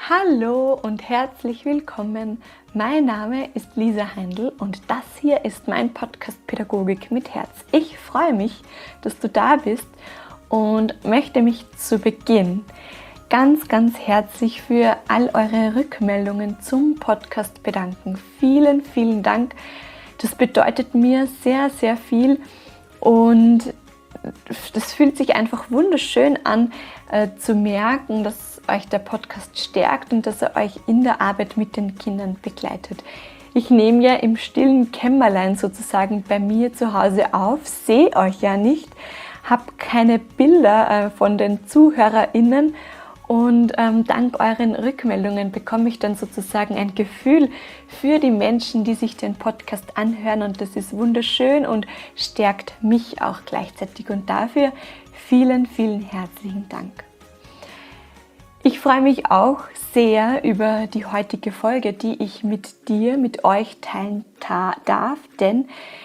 Hallo und herzlich willkommen. Mein Name ist Lisa Heindl und das hier ist mein Podcast Pädagogik mit Herz. Ich freue mich, dass du da bist und möchte mich zu Beginn ganz herzlich für all eure Rückmeldungen zum Podcast bedanken. Vielen, vielen Dank. Das bedeutet mir sehr, sehr viel und das fühlt sich einfach wunderschön an, zu merken, dass euch der Podcast stärkt und dass er euch in der Arbeit mit den Kindern begleitet. Ich nehme ja im stillen Kämmerlein sozusagen bei mir zu Hause auf, sehe euch ja nicht, habe keine Bilder von den ZuhörerInnen und dank euren Rückmeldungen bekomme ich dann sozusagen ein Gefühl für die Menschen, die sich den Podcast anhören, und das ist wunderschön und stärkt mich auch gleichzeitig, und dafür vielen, vielen herzlichen Dank. Ich freue mich auch sehr über die heutige Folge, die ich mit euch teilen darf, denn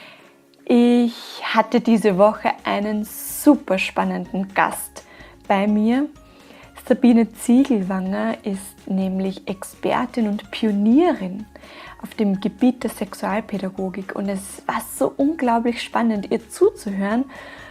ich hatte diese Woche einen super spannenden Gast bei mir. Sabine Ziegelwanger ist nämlich Expertin und Pionierin auf dem Gebiet der Sexualpädagogik, und es war so unglaublich spannend, ihr zuzuhören.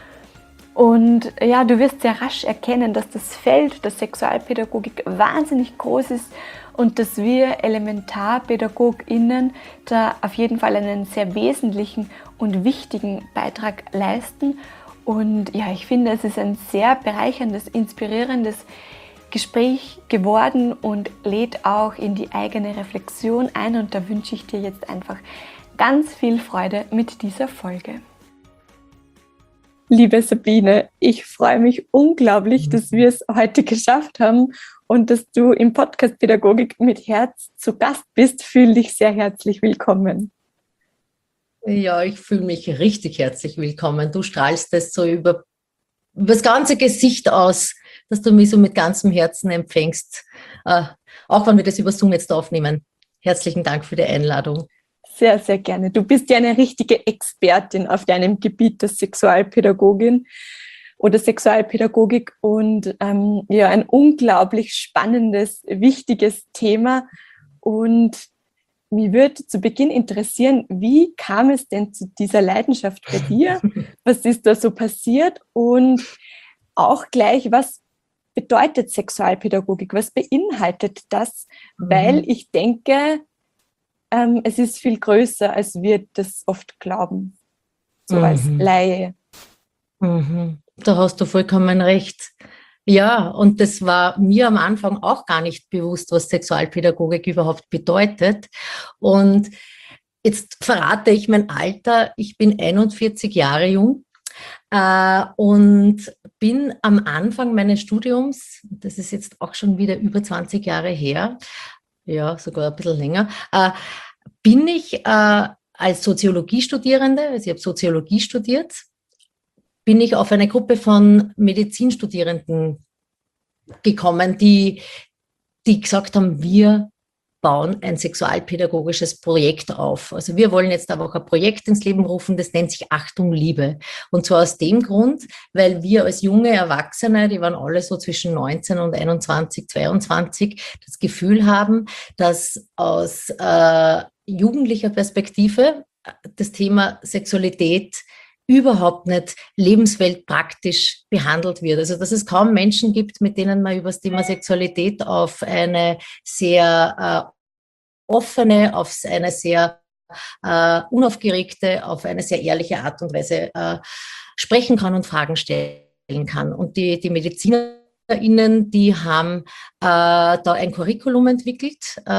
Und ja, du wirst sehr rasch erkennen, dass das Feld der Sexualpädagogik wahnsinnig groß ist und dass wir ElementarpädagogInnen da auf jeden Fall einen sehr wesentlichen und wichtigen Beitrag leisten. Und ja, ich finde, es ist ein sehr bereicherndes, inspirierendes Gespräch geworden und lädt auch in die eigene Reflexion ein, und da wünsche ich dir jetzt einfach ganz viel Freude mit dieser Folge. Liebe Sabine, ich freue mich unglaublich, dass wir es heute geschafft haben und dass du im Podcast Pädagogik mit Herz zu Gast bist. Fühle dich sehr herzlich willkommen. Ja, ich fühle mich richtig herzlich willkommen. Du strahlst es so über das ganze Gesicht aus, dass du mich so mit ganzem Herzen empfängst. Auch wenn wir das über Zoom jetzt aufnehmen. Herzlichen Dank für die Einladung. Sehr, sehr gerne. Du bist ja eine richtige Expertin auf deinem Gebiet der Sexualpädagogin oder Sexualpädagogik und ja, ein unglaublich spannendes, wichtiges Thema. Und mich würde zu Beginn interessieren, wie kam es denn zu dieser Leidenschaft bei dir? Was ist da so passiert? Und auch gleich, was bedeutet Sexualpädagogik? Was beinhaltet das? Weil ich denke, es ist viel größer, als wir das oft glauben, so als Laie. Da hast du vollkommen recht. Ja, und das war mir am Anfang auch gar nicht bewusst, was Sexualpädagogik überhaupt bedeutet. Und jetzt verrate ich mein Alter. Ich bin 41 Jahre jung und bin am Anfang meines Studiums, das ist jetzt auch schon wieder über 20 Jahre her, ja, sogar ein bisschen länger, bin ich als Soziologiestudierende, also ich habe Soziologie studiert, bin ich auf eine Gruppe von Medizinstudierenden gekommen, die gesagt haben, wir bauen ein sexualpädagogisches Projekt auf. Also wir wollen jetzt aber auch ein Projekt ins Leben rufen, das nennt sich Achtung, Liebe. Und zwar aus dem Grund, weil wir als junge Erwachsene, die waren alle so zwischen 19 und 21, 22, das Gefühl haben, dass aus jugendlicher Perspektive das Thema Sexualität überhaupt nicht lebensweltpraktisch behandelt wird. Also dass es kaum Menschen gibt, mit denen man über das Thema Sexualität auf eine sehr offene, auf eine sehr unaufgeregte, auf eine sehr ehrliche Art und Weise sprechen kann und Fragen stellen kann. Und die MedizinerInnen, die haben da ein Curriculum entwickelt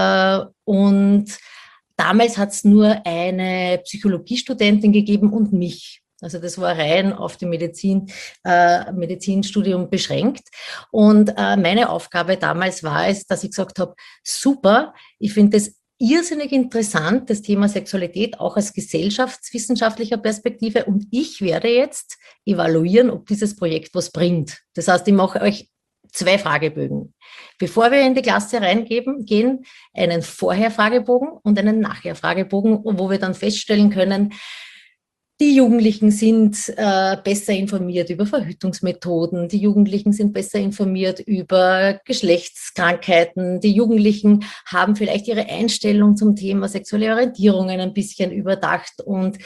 und damals hat es nur eine Psychologiestudentin gegeben und mich. Also das war rein auf die Medizinstudium beschränkt. Und meine Aufgabe damals war es, dass ich gesagt habe, super, ich finde das irrsinnig interessant, das Thema Sexualität auch aus gesellschaftswissenschaftlicher Perspektive, und ich werde jetzt evaluieren, ob dieses Projekt was bringt. Das heißt, ich mache euch 2 Fragebögen. Bevor wir in die Klasse gehen, einen Vorher-Fragebogen und einen Nachher-Fragebogen, wo wir dann feststellen können, Die Jugendlichen sind besser informiert über Verhütungsmethoden, die Jugendlichen sind besser informiert über Geschlechtskrankheiten, die Jugendlichen haben vielleicht ihre Einstellung zum Thema sexuelle Orientierungen ein bisschen überdacht und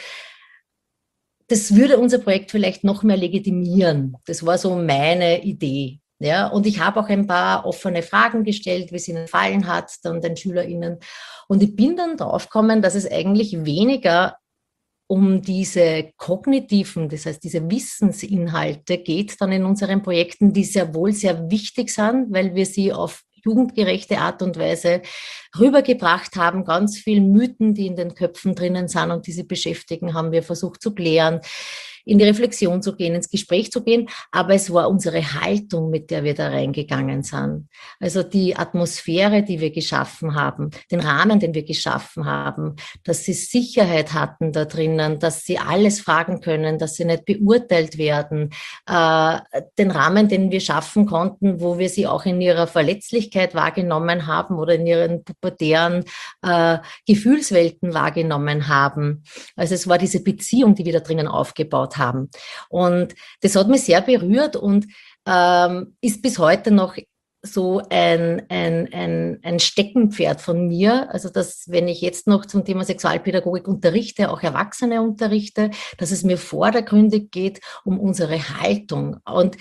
das würde unser Projekt vielleicht noch mehr legitimieren. Das war so meine Idee. Ja, und ich habe auch ein paar offene Fragen gestellt, wie es ihnen gefallen hat, dann den SchülerInnen. Und ich bin dann draufgekommen, dass es eigentlich weniger um diese kognitiven, das heißt diese Wissensinhalte geht dann in unseren Projekten, die sehr wohl sehr wichtig sind, weil wir sie auf jugendgerechte Art und Weise rübergebracht haben. Ganz viele Mythen, die in den Köpfen drinnen sind und die sie beschäftigen, haben wir versucht zu klären, in die Reflexion zu gehen, ins Gespräch zu gehen. Aber es war unsere Haltung, mit der wir da reingegangen sind. Also die Atmosphäre, die wir geschaffen haben, den Rahmen, den wir geschaffen haben, dass sie Sicherheit hatten da drinnen, dass sie alles fragen können, dass sie nicht beurteilt werden, den Rahmen, den wir schaffen konnten, wo wir sie auch in ihrer Verletzlichkeit wahrgenommen haben oder in ihren pubertären Gefühlswelten wahrgenommen haben. Also es war diese Beziehung, die wir da drinnen aufgebaut haben. Und das hat mich sehr berührt und ist bis heute noch so ein Steckenpferd von mir, also dass, wenn ich jetzt noch zum Thema Sexualpädagogik unterrichte, auch Erwachsene unterrichte, dass es mir vordergründig geht um unsere Haltung und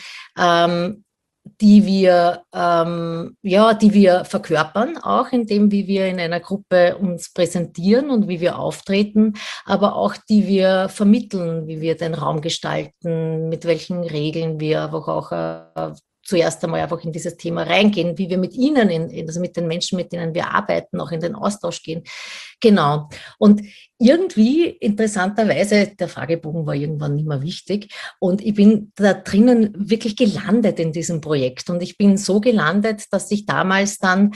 die wir verkörpern, auch in dem, wie wir in einer Gruppe uns präsentieren und wie wir auftreten, aber auch die wir vermitteln, wie wir den Raum gestalten, mit welchen Regeln wir einfach auch zuerst einmal einfach in dieses Thema reingehen, wie wir mit ihnen, also mit den Menschen, mit denen wir arbeiten, auch in den Austausch gehen. Genau. Und irgendwie, interessanterweise, der Fragebogen war irgendwann nicht mehr wichtig und ich bin da drinnen wirklich gelandet in diesem Projekt und ich bin so gelandet, dass ich damals dann,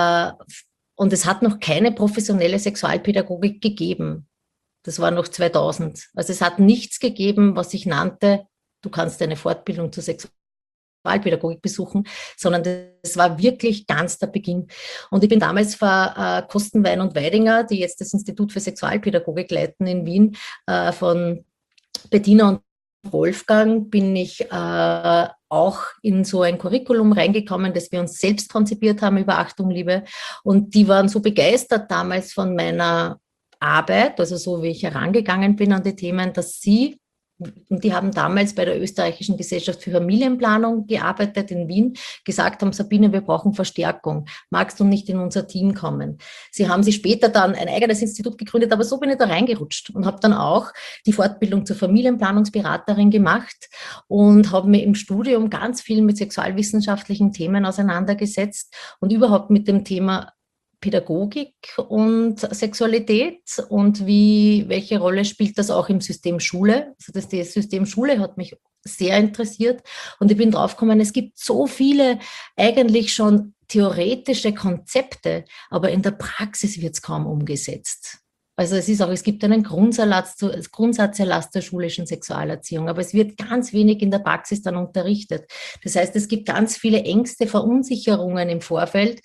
und es hat noch keine professionelle Sexualpädagogik gegeben. Das war noch 2000. Also es hat nichts gegeben, was ich nannte, du kannst eine Fortbildung zur Sexualpädagogik besuchen, sondern das war wirklich ganz der Beginn. Und ich bin damals vor Kostenwein und Weidinger, die jetzt das Institut für Sexualpädagogik leiten in Wien, von Bettina und Wolfgang, bin ich auch in so ein Curriculum reingekommen, das wir uns selbst konzipiert haben über Achtung, Liebe. Und die waren so begeistert damals von meiner Arbeit, also so wie ich herangegangen bin an die Themen, dass sie, und die haben damals bei der Österreichischen Gesellschaft für Familienplanung gearbeitet in Wien, gesagt haben, Sabine, wir brauchen Verstärkung. Magst du nicht in unser Team kommen? Sie haben sich später dann ein eigenes Institut gegründet, aber so bin ich da reingerutscht und habe dann auch die Fortbildung zur Familienplanungsberaterin gemacht und habe mich im Studium ganz viel mit sexualwissenschaftlichen Themen auseinandergesetzt und überhaupt mit dem Thema Pädagogik und Sexualität und welche Rolle spielt das auch im System Schule? Also das System Schule hat mich sehr interessiert und ich bin draufgekommen, es gibt so viele eigentlich schon theoretische Konzepte, aber in der Praxis wird es kaum umgesetzt. Also es gibt einen Grundsatzerlass zur schulischen Sexualerziehung, aber es wird ganz wenig in der Praxis dann unterrichtet. Das heißt, es gibt ganz viele Ängste, Verunsicherungen im Vorfeld,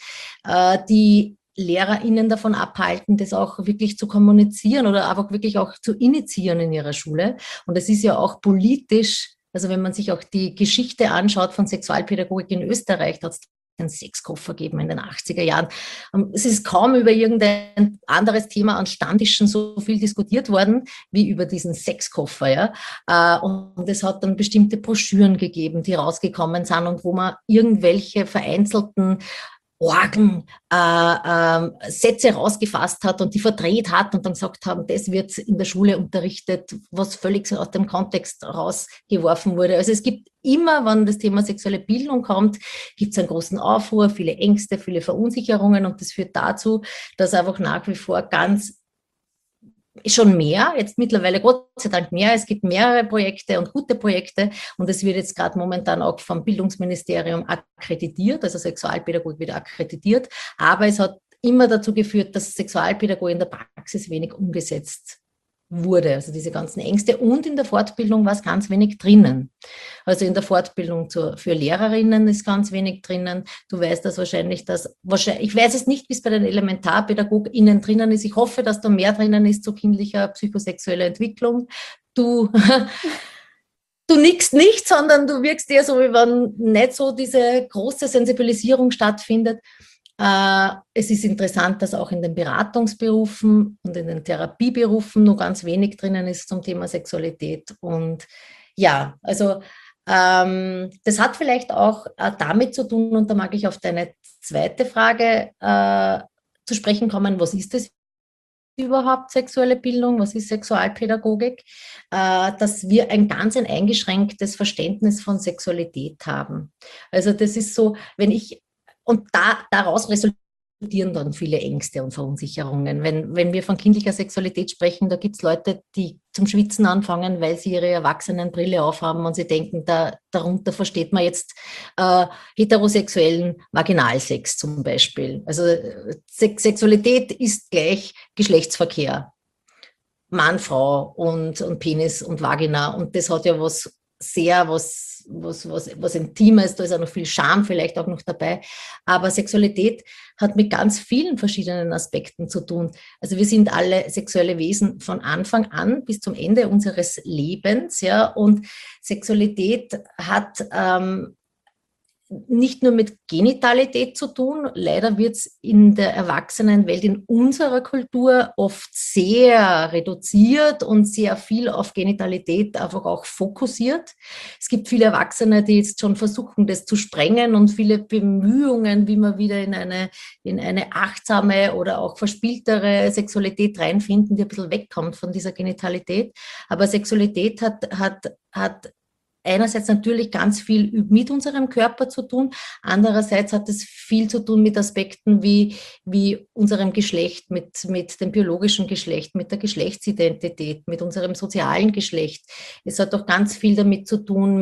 die LehrerInnen davon abhalten, das auch wirklich zu kommunizieren oder einfach wirklich auch zu initiieren in ihrer Schule. Und es ist ja auch politisch, also wenn man sich auch die Geschichte anschaut von Sexualpädagogik in Österreich, da hat es einen Sexkoffer gegeben in den 80er Jahren. Es ist kaum über irgendein anderes Thema an Stammtischen so viel diskutiert worden, wie über diesen Sexkoffer. Ja? Und es hat dann bestimmte Broschüren gegeben, die rausgekommen sind und wo man irgendwelche vereinzelten Orgen Sätze rausgefasst hat und die verdreht hat und dann gesagt haben, das wird in der Schule unterrichtet, was völlig aus dem Kontext rausgeworfen wurde. Also es gibt immer, wenn das Thema sexuelle Bildung kommt, gibt es einen großen Aufruhr, viele Ängste, viele Verunsicherungen und das führt dazu, dass einfach nach wie vor schon mehr, jetzt mittlerweile Gott sei Dank mehr, es gibt mehrere Projekte und gute Projekte und es wird jetzt gerade momentan auch vom Bildungsministerium akkreditiert, also Sexualpädagogik wird akkreditiert, aber es hat immer dazu geführt, dass Sexualpädagogik in der Praxis wenig umgesetzt wurde, also diese ganzen Ängste und in der Fortbildung war es ganz wenig drinnen. Also in der Fortbildung für Lehrerinnen ist ganz wenig drinnen. Du weißt das wahrscheinlich, ich weiß es nicht, wie es bei den ElementarpädagogInnen drinnen ist. Ich hoffe, dass da mehr drinnen ist zu kindlicher psychosexueller Entwicklung. du, du nickst nicht, sondern du wirkst eher so, wie wenn nicht so diese große Sensibilisierung stattfindet. Es ist interessant, dass auch in den Beratungsberufen und in den Therapieberufen nur ganz wenig drinnen ist zum Thema Sexualität. Und ja, also das hat vielleicht auch damit zu tun, und da mag ich auf deine zweite Frage zu sprechen kommen, was ist das überhaupt sexuelle Bildung, was ist Sexualpädagogik, dass wir ein ganz ein eingeschränktes Verständnis von Sexualität haben. Also das ist so, und daraus resultieren dann viele Ängste und Verunsicherungen. Wenn wir von kindlicher Sexualität sprechen, da gibt es Leute, die zum Schwitzen anfangen, weil sie ihre Erwachsenenbrille aufhaben und sie denken, darunter versteht man jetzt heterosexuellen Vaginalsex zum Beispiel. Also Sexualität ist gleich Geschlechtsverkehr. Mann, Frau und Penis und Vagina. Und das hat ja was Intimes, da ist auch noch viel Scham vielleicht auch noch dabei. Aber Sexualität hat mit ganz vielen verschiedenen Aspekten zu tun. Also wir sind alle sexuelle Wesen von Anfang an bis zum Ende unseres Lebens, ja. Und Sexualität hat nicht nur mit Genitalität zu tun. Leider wird es in der Erwachsenenwelt in unserer Kultur oft sehr reduziert und sehr viel auf Genitalität einfach auch fokussiert. Es gibt viele Erwachsene, die jetzt schon versuchen, das zu sprengen, und viele Bemühungen, wie man wieder in eine achtsame oder auch verspieltere Sexualität reinfinden, die ein bisschen wegkommt von dieser Genitalität. Aber Sexualität hat einerseits natürlich ganz viel mit unserem Körper zu tun, andererseits hat es viel zu tun mit Aspekten wie unserem Geschlecht, mit dem biologischen Geschlecht, mit der Geschlechtsidentität, mit unserem sozialen Geschlecht. Es hat auch ganz viel damit zu tun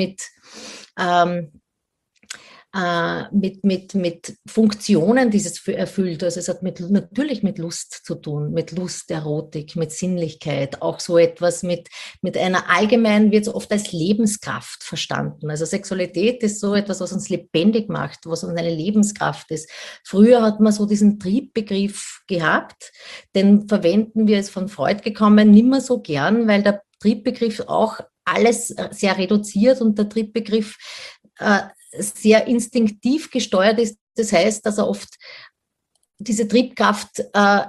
mit Funktionen, die es erfüllt. Also es hat natürlich mit Lust zu tun, mit Lust, Erotik, mit Sinnlichkeit, auch so etwas mit einer allgemein, wird es oft als Lebenskraft verstanden. Also Sexualität ist so etwas, was uns lebendig macht, was uns eine Lebenskraft ist. Früher hat man so diesen Triebbegriff gehabt, den verwenden wir, ist von Freud gekommen, nicht mehr so gern, weil der Triebbegriff auch alles sehr reduziert und der Triebbegriff sehr instinktiv gesteuert ist. Das heißt, dass er oft diese Triebkraft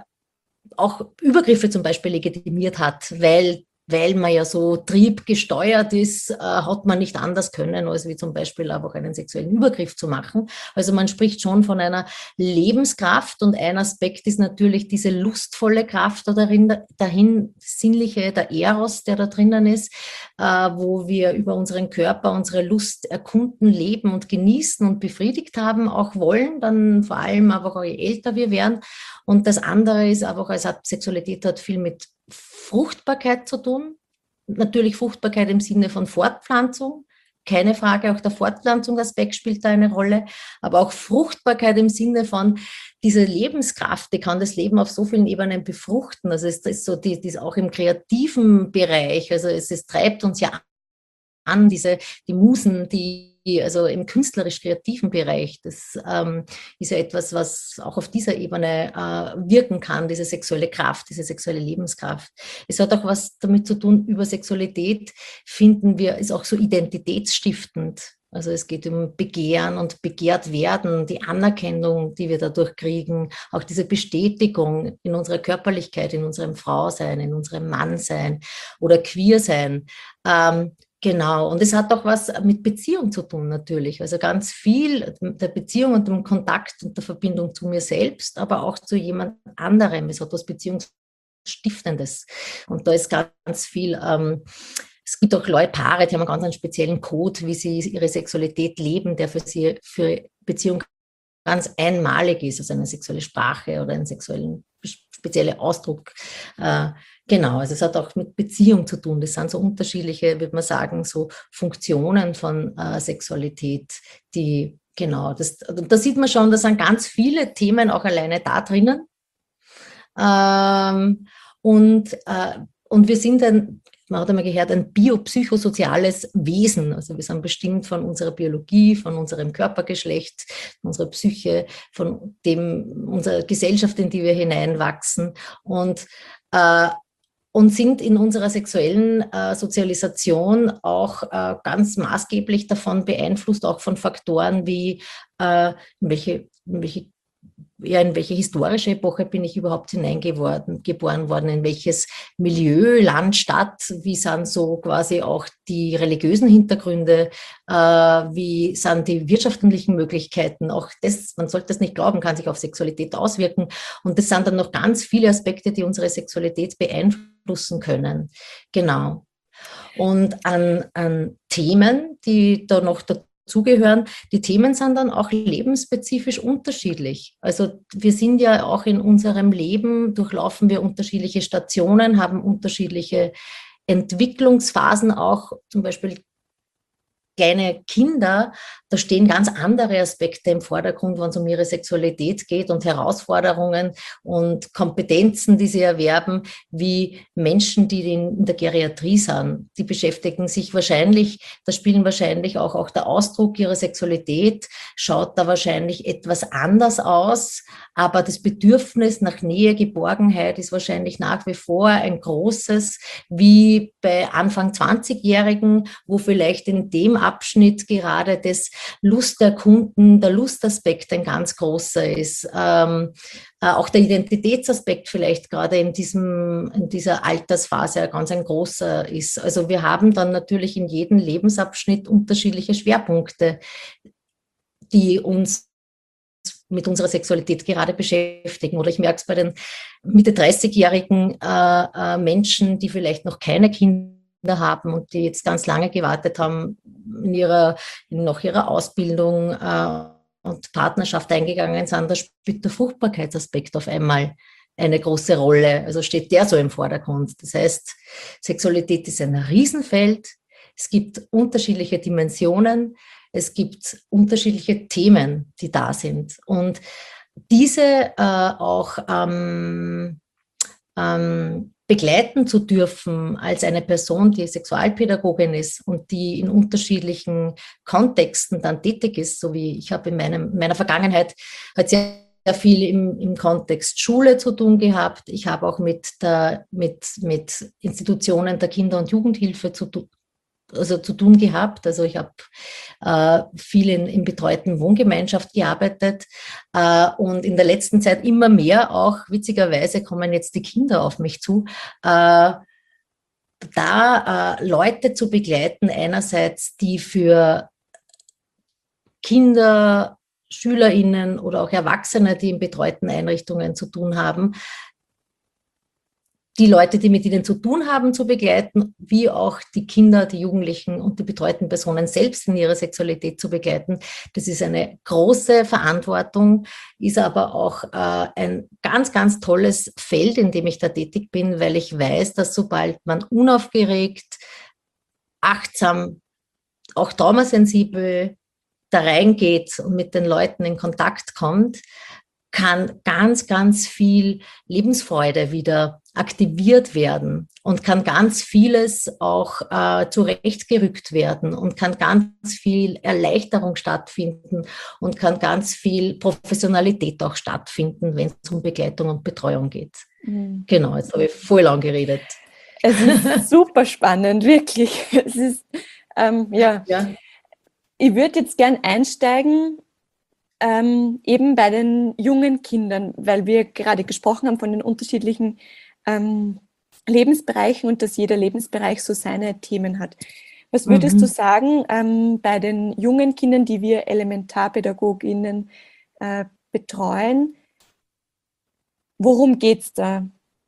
auch Übergriffe zum Beispiel legitimiert hat, weil man ja so triebgesteuert ist, hat man nicht anders können, als wie zum Beispiel einfach einen sexuellen Übergriff zu machen. Also man spricht schon von einer Lebenskraft, und ein Aspekt ist natürlich diese lustvolle Kraft dahin sinnliche, der Eros, der da drinnen ist, wo wir über unseren Körper unsere Lust erkunden, leben und genießen und befriedigt haben, auch wollen, dann vor allem aber je älter wir werden. Und das andere ist einfach, Sexualität hat viel mit Fruchtbarkeit zu tun. Natürlich Fruchtbarkeit im Sinne von Fortpflanzung, keine Frage, auch der Fortpflanzungsaspekt spielt da eine Rolle, aber auch Fruchtbarkeit im Sinne von diese Lebenskraft, die kann das Leben auf so vielen Ebenen befruchten. Also es ist so, die ist auch im kreativen Bereich, also es treibt uns ja an, die Musen, also im künstlerisch-kreativen Bereich, das ist ja etwas, was auch auf dieser Ebene wirken kann, diese sexuelle Kraft, diese sexuelle Lebenskraft. Es hat auch was damit zu tun, über Sexualität finden wir, ist auch so identitätsstiftend. Also es geht um Begehren und begehrt werden, die Anerkennung, die wir dadurch kriegen, auch diese Bestätigung in unserer Körperlichkeit, in unserem Frausein, in unserem Mannsein oder Queersein. Genau, und es hat auch was mit Beziehung zu tun natürlich. Also ganz viel der Beziehung und dem Kontakt und der Verbindung zu mir selbst, aber auch zu jemand anderem. Es hat was Beziehungsstiftendes. Und da ist ganz viel, es gibt auch Paare, die haben einen ganz speziellen Code, wie sie ihre Sexualität leben, der für Beziehung ganz einmalig ist, also eine sexuelle Sprache oder einen sexuellen speziellen Ausdruck. Genau, also es hat auch mit Beziehung zu tun. Das sind so unterschiedliche, würde man sagen, so Funktionen von Sexualität, die, genau, da sieht man schon, da sind ganz viele Themen auch alleine da drinnen. Und wir sind man hat einmal gehört, ein biopsychosoziales Wesen. Also wir sind bestimmt von unserer Biologie, von unserem Körpergeschlecht, von unserer Psyche, unserer Gesellschaft, in die wir hineinwachsen. Und und sind in unserer sexuellen Sozialisation auch ganz maßgeblich davon beeinflusst, auch von Faktoren wie in welche historische Epoche bin ich überhaupt geboren worden, in welches Milieu, Land, Stadt, wie sind so quasi auch die religiösen Hintergründe, wie sind die wirtschaftlichen Möglichkeiten, auch das, man sollte das nicht glauben, kann sich auf Sexualität auswirken. Und das sind dann noch ganz viele Aspekte, die unsere Sexualität beeinflussen können. Genau. Und an Themen, die da noch dazugehören, die Themen sind dann auch lebensspezifisch unterschiedlich. Also wir sind ja auch in unserem Leben, durchlaufen wir unterschiedliche Stationen, haben unterschiedliche Entwicklungsphasen auch, zum Beispiel kleine Kinder, da stehen ganz andere Aspekte im Vordergrund, wenn es um ihre Sexualität geht und Herausforderungen und Kompetenzen, die sie erwerben, wie Menschen, die in der Geriatrie sind. Die beschäftigen sich wahrscheinlich, da spielen wahrscheinlich auch der Ausdruck ihrer Sexualität, schaut da wahrscheinlich etwas anders aus, aber das Bedürfnis nach Nähe, Geborgenheit ist wahrscheinlich nach wie vor ein großes, wie bei Anfang 20-Jährigen, wo vielleicht in dem Abschnitt gerade das Lusterkunden, der Lustaspekt ein ganz großer ist. Auch der Identitätsaspekt vielleicht gerade in dieser Altersphase ein großer ist. Also wir haben dann natürlich in jedem Lebensabschnitt unterschiedliche Schwerpunkte, die uns mit unserer Sexualität gerade beschäftigen. Oder ich merke es bei den Mitte 30-jährigen Menschen, die vielleicht noch keine Kinder haben und die jetzt ganz lange gewartet haben, nach ihrer Ausbildung und Partnerschaft eingegangen sind, da spielt der Fruchtbarkeitsaspekt auf einmal eine große Rolle. Also steht der so im Vordergrund. Das heißt, Sexualität ist ein Riesenfeld. Es gibt unterschiedliche Dimensionen. Es gibt unterschiedliche Themen, die da sind. Und diese auch begleiten zu dürfen als eine Person, die Sexualpädagogin ist und die in unterschiedlichen Kontexten dann tätig ist, so wie ich habe in meiner Vergangenheit halt sehr viel im Kontext Schule zu tun gehabt. Ich habe auch mit Institutionen der Kinder- und Jugendhilfe zu tun gehabt. Also ich habe viel in betreuten Wohngemeinschaft gearbeitet und in der letzten Zeit immer mehr auch, witzigerweise kommen jetzt die Kinder auf mich zu, Leute zu begleiten, einerseits die für Kinder, SchülerInnen oder auch Erwachsene, die in betreuten Einrichtungen zu tun haben, die Leute, die mit ihnen zu tun haben, zu begleiten, wie auch die Kinder, die Jugendlichen und die betreuten Personen selbst in ihrer Sexualität zu begleiten. Das ist eine große Verantwortung, ist aber auch ein ganz, ganz tolles Feld, in dem ich da tätig bin, weil ich weiß, dass sobald man unaufgeregt, achtsam, auch traumasensibel da reingeht und mit den Leuten in Kontakt kommt, kann ganz, ganz viel Lebensfreude wieder aktiviert werden und kann ganz vieles auch zurechtgerückt werden und kann ganz viel Erleichterung stattfinden und kann ganz viel Professionalität auch stattfinden, wenn es um Begleitung und Betreuung geht. Mhm. Genau, jetzt habe ich voll lang geredet. Es ist super spannend, wirklich. Es ist, ja. Ich würde jetzt gern einsteigen, eben bei den jungen Kindern, weil wir gerade gesprochen haben von den unterschiedlichen Lebensbereichen und dass jeder Lebensbereich so seine Themen hat. Was würdest du sagen bei den jungen Kindern, die wir ElementarpädagogInnen betreuen? Worum geht es da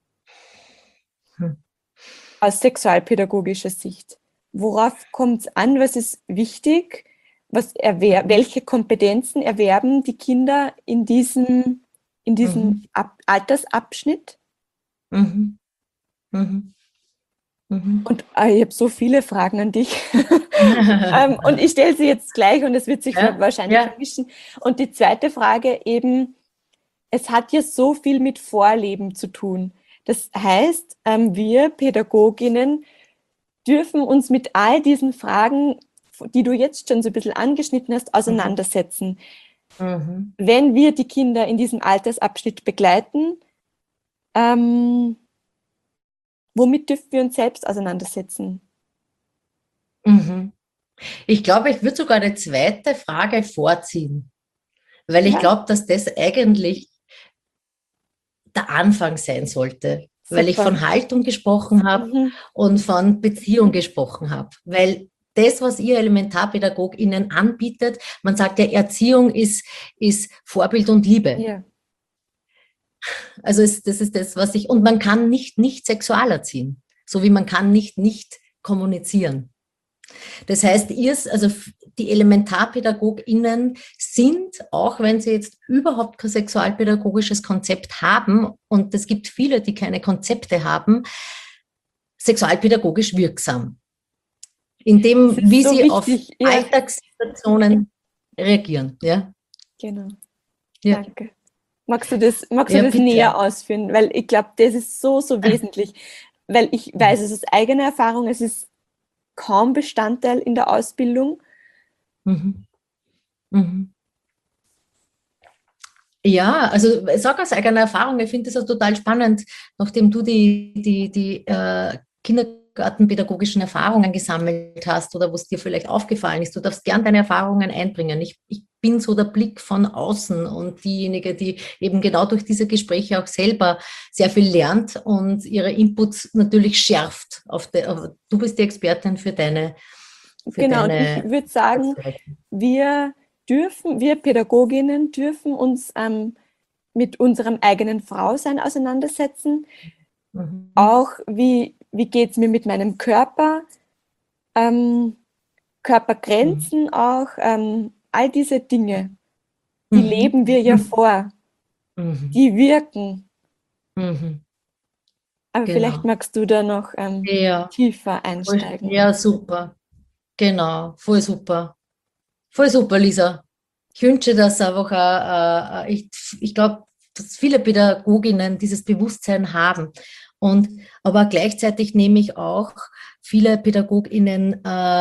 aus sexualpädagogischer Sicht? Worauf kommt es an? Was ist wichtig? Welche Kompetenzen erwerben die Kinder in diesem Altersabschnitt? Und ich habe so viele Fragen an dich. Und ich stelle sie jetzt gleich und es wird sich wahrscheinlich vermischen. Und die zweite Frage eben, es hat ja so viel mit Vorleben zu tun. Das heißt, wir Pädagoginnen dürfen uns mit all diesen Fragen, die du jetzt schon so ein bisschen angeschnitten hast, auseinandersetzen. Wenn wir die Kinder in diesem Altersabschnitt begleiten, womit dürfen wir uns selbst auseinandersetzen? Mhm. Ich glaube, ich würde sogar eine zweite Frage vorziehen, weil ich Ja, glaube, dass das eigentlich der Anfang sein sollte, weil ich super. von Haltung gesprochen habe Mhm. und von Beziehung gesprochen habe, weil das, was ihr ElementarpädagogInnen anbietet, man sagt ja, Erziehung ist Vorbild und Liebe. Ja, Also das ist das, was ich, und man kann nicht sexual erziehen, so wie man kann nicht kommunizieren. Das heißt, also die ElementarpädagogInnen sind, auch wenn sie jetzt überhaupt kein sexualpädagogisches Konzept haben, und es gibt viele, die keine Konzepte haben, sexualpädagogisch wirksam. In das dem, ist wie so sie auf wichtig. Ja, Alltagssituationen reagieren. Ja, genau. ja, Danke. Magst du ja, das näher bitte. ausführen? Weil ich glaube, das ist so, so wesentlich. Weil ich weiß, es ist eigene Erfahrung, es ist kaum Bestandteil in der Ausbildung. Mhm. Mhm. Ja, also ich sage aus eigener Erfahrung, ich finde das auch total spannend, nachdem du die kindergartenpädagogischen Erfahrungen gesammelt hast oder was dir vielleicht aufgefallen ist. Du darfst gern deine Erfahrungen einbringen. Ich bin so der Blick von außen und diejenige, die eben genau durch diese Gespräche auch selber sehr viel lernt und ihre Inputs natürlich schärft. Du bist die Expertin für Genau, und ich deine würde sagen, Arbeitsweise. wir Pädagoginnen dürfen uns mit unserem eigenen Frausein auseinandersetzen. Mhm. Auch wie geht es mir mit meinem Körper, ähm, Mhm. Körpergrenzen auch, all diese Dinge, die Mhm. leben wir ja Mhm. vor, Mhm. die wirken. Mhm. Aber vielleicht Genau. magst du da noch Ja, tiefer einsteigen. ja, super. Genau, voll super. Voll super, Lisa. Ich wünsche das einfach, ich glaube, dass viele Pädagoginnen dieses Bewusstsein haben. Aber gleichzeitig nehme ich auch viele PädagogInnen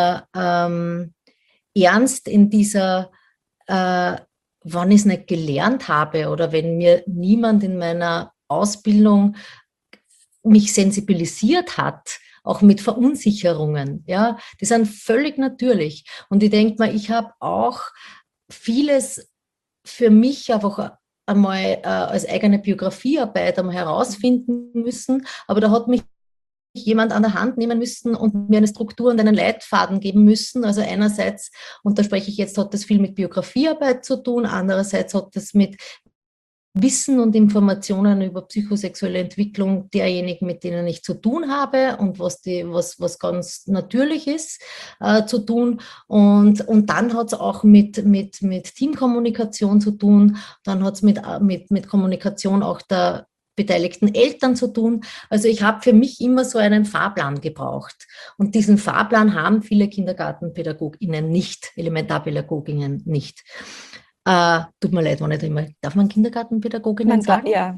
ernst in dieser, äh, wann ich es nicht gelernt habe oder wenn mir niemand in meiner Ausbildung mich sensibilisiert hat, auch mit Verunsicherungen, ja, die sind völlig natürlich. Und ich denke mal, ich habe auch vieles für mich einfach einmal als eigene Biografiearbeit einmal herausfinden müssen, aber da hat mich jemand an der Hand nehmen müssen und mir eine Struktur und einen Leitfaden geben müssen. Also einerseits, und da spreche ich jetzt, hat das viel mit Biografiearbeit zu tun, andererseits hat das mit Wissen und Informationen über psychosexuelle Entwicklung derjenigen, mit denen ich zu tun habe und was ganz natürlich ist, zu tun. Und dann hat es auch mit Teamkommunikation zu tun. Dann hat es mit Kommunikation auch der beteiligten Eltern zu tun. Also ich habe für mich immer so einen Fahrplan gebraucht. Und diesen Fahrplan haben viele KindergartenpädagogInnen nicht, Elementarpädagoginnen nicht. Tut mir leid, wenn ich da immer, darf man Kindergartenpädagoginnen Man da, sagen? ja,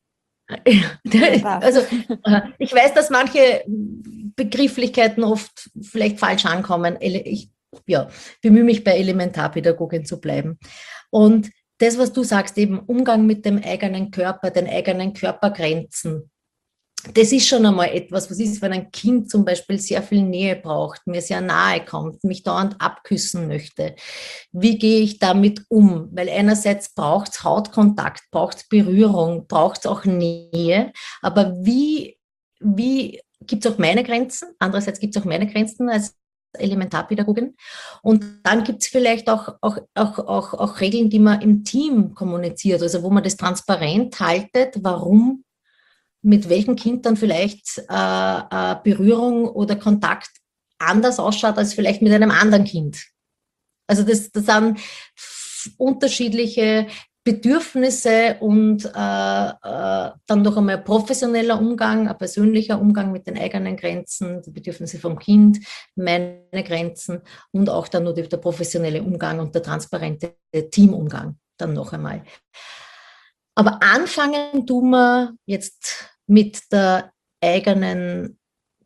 man Ja, darf. also ich weiß, dass manche Begrifflichkeiten oft vielleicht falsch ankommen. Ich ja, bemühe mich bei Elementarpädagogin zu bleiben. Und das, was du sagst, eben Umgang mit dem eigenen Körper, den eigenen Körpergrenzen, das ist schon einmal etwas, was ist, wenn ein Kind zum Beispiel sehr viel Nähe braucht, mir sehr nahe kommt, mich dauernd abküssen möchte. Wie gehe ich damit um? Weil einerseits braucht es Hautkontakt, braucht es Berührung, braucht es auch Nähe. Aber wie gibt es auch meine Grenzen? Andererseits gibt es auch meine Grenzen als Elementarpädagogin. Und dann gibt es vielleicht auch Regeln, die man im Team kommuniziert, also wo man das transparent haltet, warum mit welchem Kind dann vielleicht Berührung oder Kontakt anders ausschaut als vielleicht mit einem anderen Kind. Also das sind unterschiedliche Bedürfnisse und dann noch einmal professioneller Umgang, ein persönlicher Umgang mit den eigenen Grenzen, die Bedürfnisse vom Kind, meine Grenzen und auch dann nur der professionelle Umgang und der transparente Teamumgang dann noch einmal. Aber anfangen tun wir jetzt eigenen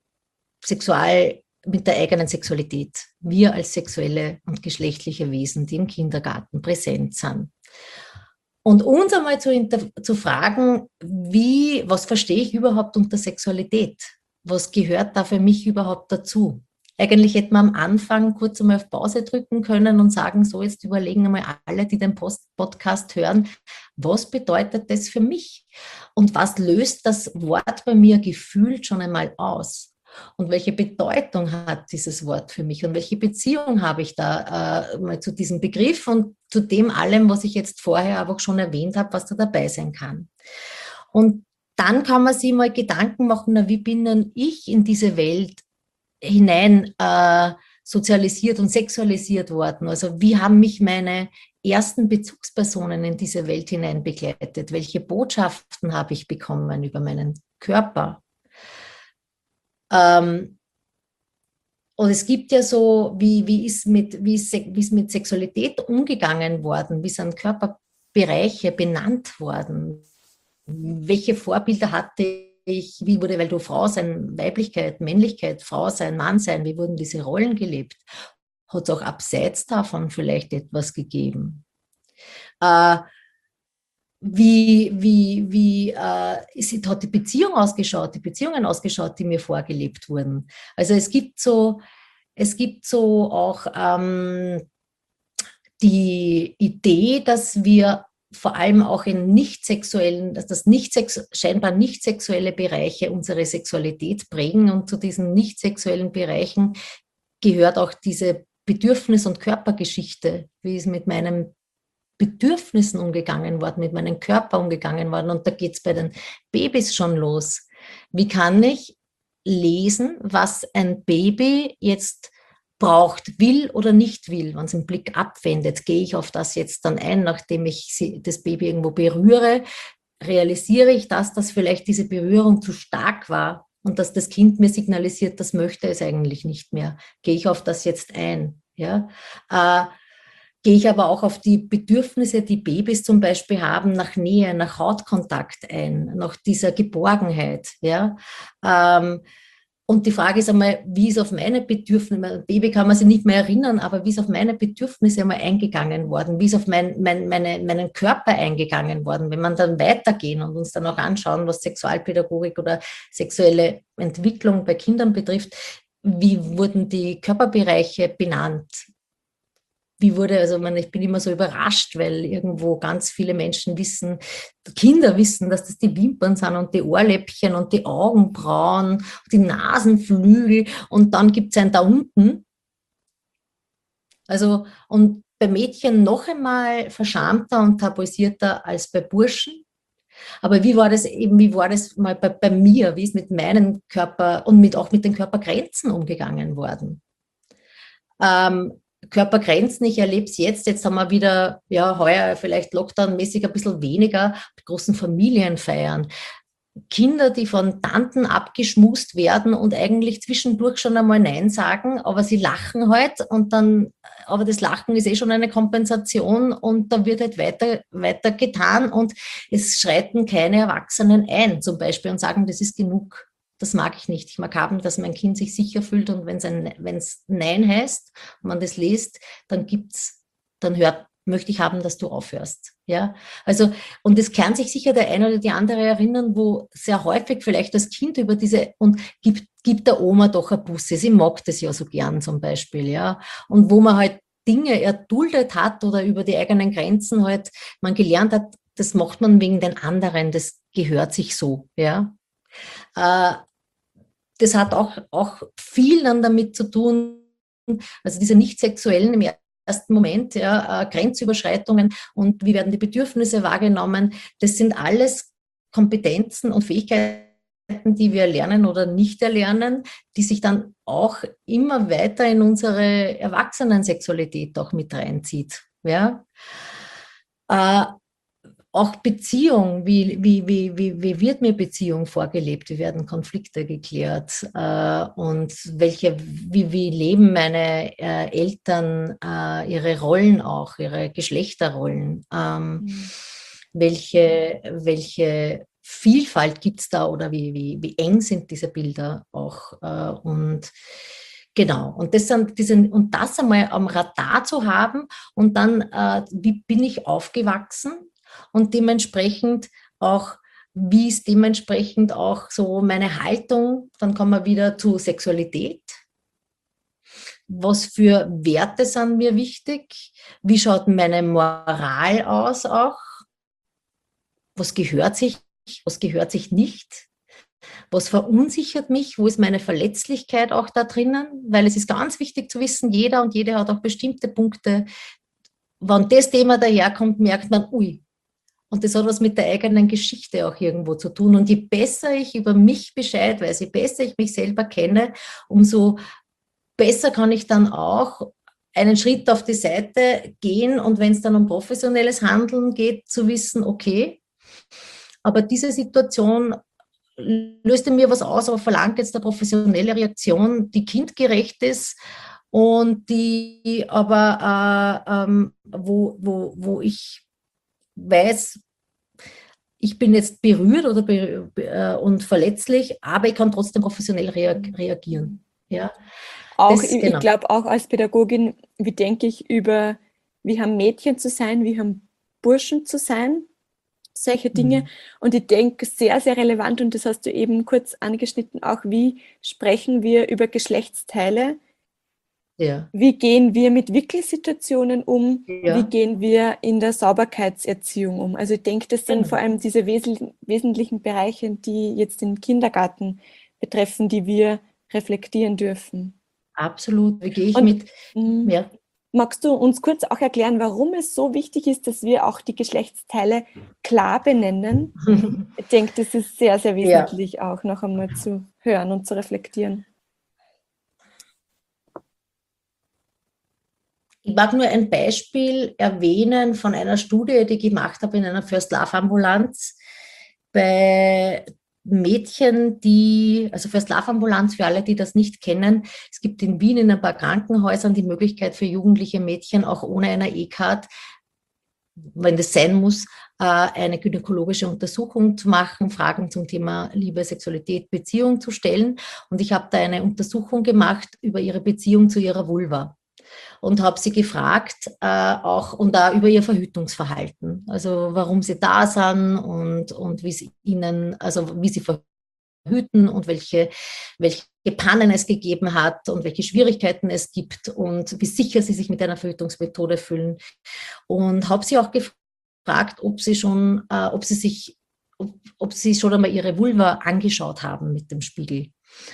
mit der eigenen Sexualität. Wir als sexuelle und geschlechtliche Wesen, die im Kindergarten präsent sind. Und uns einmal zu fragen, was verstehe ich überhaupt unter Sexualität? was gehört da für mich überhaupt dazu? Eigentlich hätte man am Anfang kurz einmal auf Pause drücken können und sagen, so jetzt überlegen einmal alle, die den Podcast hören, was bedeutet das für mich? Und was löst das Wort bei mir gefühlt schon einmal aus? Und welche Bedeutung hat dieses Wort für mich? Und welche Beziehung habe ich da mal zu diesem Begriff und zu dem allem, was ich jetzt vorher aber schon erwähnt habe, was da dabei sein kann? Und dann kann man sich mal Gedanken machen, na, wie bin denn ich in diese Welt hinein sozialisiert und sexualisiert worden? Also wie haben mich meine ersten Bezugspersonen in diese Welt hinein begleitet? Welche Botschaften habe ich bekommen über meinen Körper? Und es gibt ja so, wie ist mit Sexualität umgegangen worden? Wie sind Körperbereiche benannt worden? Welche Vorbilder hatte ich? Wie wurde, weil du Frau sein, Weiblichkeit, Männlichkeit, Frau sein, Mann sein, wie wurden diese Rollen gelebt? Hat es auch abseits davon vielleicht etwas gegeben? Hat die Beziehung ausgeschaut, die Beziehungen ausgeschaut, die mir vorgelebt wurden? Also es gibt so auch die Idee, dass wir vor allem auch in nicht sexuellen, dass das scheinbar nicht sexuelle Bereiche unsere Sexualität prägen, und zu diesen nicht sexuellen Bereichen gehört auch diese Bedürfnis- und Körpergeschichte, wie es mit meinen Bedürfnissen umgegangen worden, mit meinem Körper umgegangen worden. Und da geht es bei den Babys schon los. Wie kann ich lesen, was ein Baby jetzt braucht, will oder nicht will, wenn es den Blick abwendet? Gehe ich auf das jetzt dann ein, nachdem ich das Baby irgendwo berühre? Realisiere ich dass vielleicht diese Berührung zu stark war und dass das Kind mir signalisiert, das möchte es eigentlich nicht mehr? Gehe ich auf das jetzt ein? Ja? Gehe ich aber auch auf die Bedürfnisse, die Babys zum Beispiel haben, nach Nähe, nach Hautkontakt ein, nach dieser Geborgenheit. Ja? Und die Frage ist einmal, wie ist auf meine Bedürfnisse, Baby kann man sich nicht mehr erinnern, aber wie ist auf meine Bedürfnisse einmal eingegangen worden, wie ist auf meinen Körper eingegangen worden, wenn man dann weitergehen und uns dann auch anschauen, was Sexualpädagogik oder sexuelle Entwicklung bei Kindern betrifft, wie wurden die Körperbereiche benannt? Ich bin immer so überrascht, weil irgendwo ganz viele Menschen wissen, Kinder wissen, dass das die Wimpern sind und die Ohrläppchen und die Augenbrauen, die Nasenflügel, und dann gibt es ein da unten. Also, und bei Mädchen noch einmal verschamter und tabuisierter als bei Burschen. Aber wie war das mal bei mir? Wie ist mit meinem Körper und auch mit den Körpergrenzen umgegangen worden? Körpergrenzen, ich erlebe es jetzt haben wir wieder, ja, heuer vielleicht Lockdown-mäßig ein bisschen weniger, großen Familienfeiern. Kinder, die von Tanten abgeschmust werden und eigentlich zwischendurch schon einmal Nein sagen, aber sie lachen halt und dann, aber das Lachen ist schon eine Kompensation und da wird halt weiter getan und es schreiten keine Erwachsenen ein zum Beispiel und sagen, das ist genug. Das mag ich nicht. Ich mag haben, dass mein Kind sich sicher fühlt, und wenn es Nein heißt und man das liest, möchte ich haben, dass du aufhörst. Ja, also, und es kann sich sicher der eine oder die andere erinnern, wo sehr häufig vielleicht das Kind über und gibt der Oma doch ein Bussi. Sie mag das ja so gern zum Beispiel, ja. Und wo man halt Dinge erduldet hat oder über die eigenen Grenzen halt man gelernt hat, das macht man wegen den anderen, das gehört sich so, ja. Das hat auch viel dann damit zu tun, also diese nicht sexuellen im ersten Moment, ja, Grenzüberschreitungen und wie werden die Bedürfnisse wahrgenommen, das sind alles Kompetenzen und Fähigkeiten, die wir lernen oder nicht erlernen, die sich dann auch immer weiter in unsere Erwachsenensexualität auch mit reinzieht. Ja? Auch Beziehung, wie wird mir Beziehung vorgelebt? Wie werden Konflikte geklärt? Und wie leben meine Eltern ihre Rollen auch, ihre Geschlechterrollen? Welche Vielfalt gibt es da oder wie eng sind diese Bilder auch? Und genau, und das einmal am Radar zu haben und dann, wie bin ich aufgewachsen? Und dementsprechend auch, wie ist dementsprechend auch so meine Haltung? Dann kommen wir wieder zu Sexualität. Was für Werte sind mir wichtig? Wie schaut meine Moral aus auch? Was gehört sich nicht? Was verunsichert mich? Wo ist meine Verletzlichkeit auch da drinnen? Weil es ist ganz wichtig zu wissen, jeder und jede hat auch bestimmte Punkte. Wenn das Thema daherkommt, merkt man, ui. Und das hat was mit der eigenen Geschichte auch irgendwo zu tun. Und je besser ich über mich Bescheid weiß, je besser ich mich selber kenne, umso besser kann ich dann auch einen Schritt auf die Seite gehen und wenn es dann um professionelles Handeln geht, zu wissen, okay, aber diese Situation löst in mir was aus, aber verlangt jetzt eine professionelle Reaktion, die kindgerecht ist und die aber, wo ich weiß, ich bin jetzt berührt und verletzlich, aber ich kann trotzdem professionell reagieren. Ja, Auch, das, ich genau. glaube auch als Pädagogin, wie denke ich über, wie haben Mädchen zu sein, wie haben Burschen zu sein, solche Dinge. Und ich denke, sehr, sehr relevant, und das hast du eben kurz angeschnitten, auch wie sprechen wir über Geschlechtsteile, Ja, wie gehen wir mit Wickelsituationen um, wie ja, gehen wir in der Sauberkeitserziehung um. Also ich denke, das sind vor genau. allem diese wesentlichen Bereiche, die jetzt den Kindergarten betreffen, die wir reflektieren dürfen. Absolut. Wie gehe ich Und mit? mm, Ja. magst du uns kurz auch erklären, warum es so wichtig ist, dass wir auch die Geschlechtsteile klar benennen? Ich denke, das ist sehr, sehr Ja. wesentlich auch noch einmal zu hören und zu reflektieren. Ich mag nur ein Beispiel erwähnen von einer Studie, die ich gemacht habe in einer First Love Ambulanz bei Mädchen, also First Love Ambulanz, für alle, die das nicht kennen, es gibt in Wien in ein paar Krankenhäusern die Möglichkeit für jugendliche Mädchen auch ohne einer E-Card, wenn das sein muss, eine gynäkologische Untersuchung zu machen, Fragen zum Thema Liebe, Sexualität, Beziehung zu stellen. Und ich habe da eine Untersuchung gemacht über ihre Beziehung zu ihrer Vulva und habe sie gefragt, auch und da über ihr Verhütungsverhalten, also warum sie da sind und wie sie ihnen, also wie sie verhüten und welche Pannen es gegeben hat und welche Schwierigkeiten es gibt und wie sicher sie sich mit einer Verhütungsmethode fühlen. Und habe sie auch gefragt, ob sie schon einmal ihre Vulva angeschaut haben mit dem Spiegel.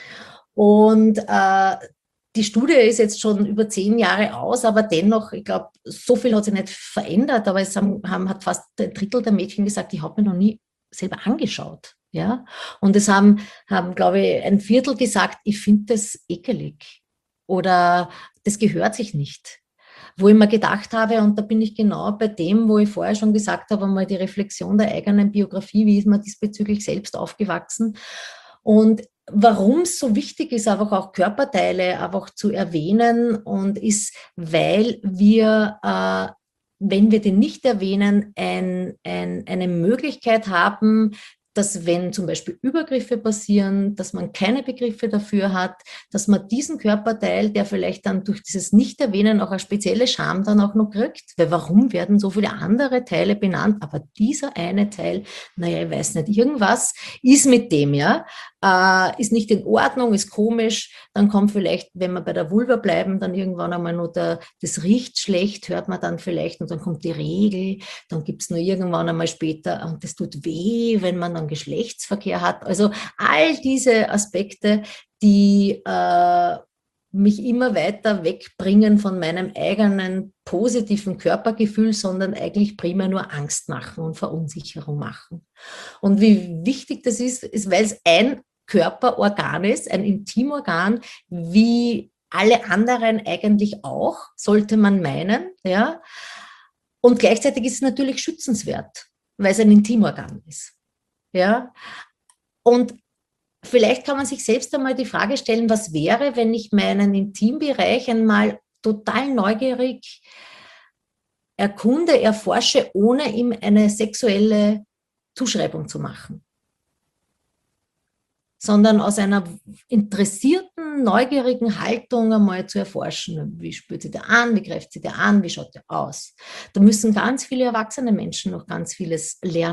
Und die Studie ist jetzt schon über 10 Jahre aus, aber dennoch, ich glaube, so viel hat sich nicht verändert, aber hat fast ein Drittel der Mädchen gesagt, ich habe mir noch nie selber angeschaut. Ja? Und es haben, glaube ich, ein Viertel gesagt, ich finde das ekelig oder das gehört sich nicht. Wo ich mir gedacht habe, und da bin ich genau bei dem, wo ich vorher schon gesagt habe, einmal die Reflexion der eigenen Biografie, wie ist man diesbezüglich selbst aufgewachsen. Und warum es so wichtig ist, einfach auch Körperteile einfach zu erwähnen und ist, weil wir, wenn wir den nicht erwähnen, eine Möglichkeit haben, dass wenn zum Beispiel Übergriffe passieren, dass man keine Begriffe dafür hat, dass man diesen Körperteil, der vielleicht dann durch dieses Nicht-Erwähnen auch eine spezielle Scham dann auch noch kriegt, weil warum werden so viele andere Teile benannt, aber dieser eine Teil, naja, ich weiß nicht, irgendwas ist mit dem, ja, ist nicht in Ordnung, ist komisch, dann kommt vielleicht, wenn wir bei der Vulva bleiben, dann irgendwann einmal nur das riecht schlecht, hört man dann vielleicht und dann kommt die Regel, dann gibt es nur irgendwann einmal später und das tut weh, wenn man dann Geschlechtsverkehr hat. Also all diese Aspekte, die mich immer weiter wegbringen von meinem eigenen positiven Körpergefühl, sondern eigentlich primär nur Angst machen und Verunsicherung machen. Und wie wichtig das ist, weil es ein Körperorgan ist, ein Intimorgan, wie alle anderen eigentlich auch, sollte man meinen, ja. Und gleichzeitig ist es natürlich schützenswert, weil es ein Intimorgan ist, ja. Und vielleicht kann man sich selbst einmal die Frage stellen, was wäre, wenn ich meinen Intimbereich einmal total neugierig erkunde, erforsche, ohne ihm eine sexuelle Zuschreibung zu machen, sondern aus einer interessierten, neugierigen Haltung einmal zu erforschen. Wie spürt sie der an? Wie greift sie der an? Wie schaut der aus? Da müssen ganz viele erwachsene Menschen noch ganz vieles lernen.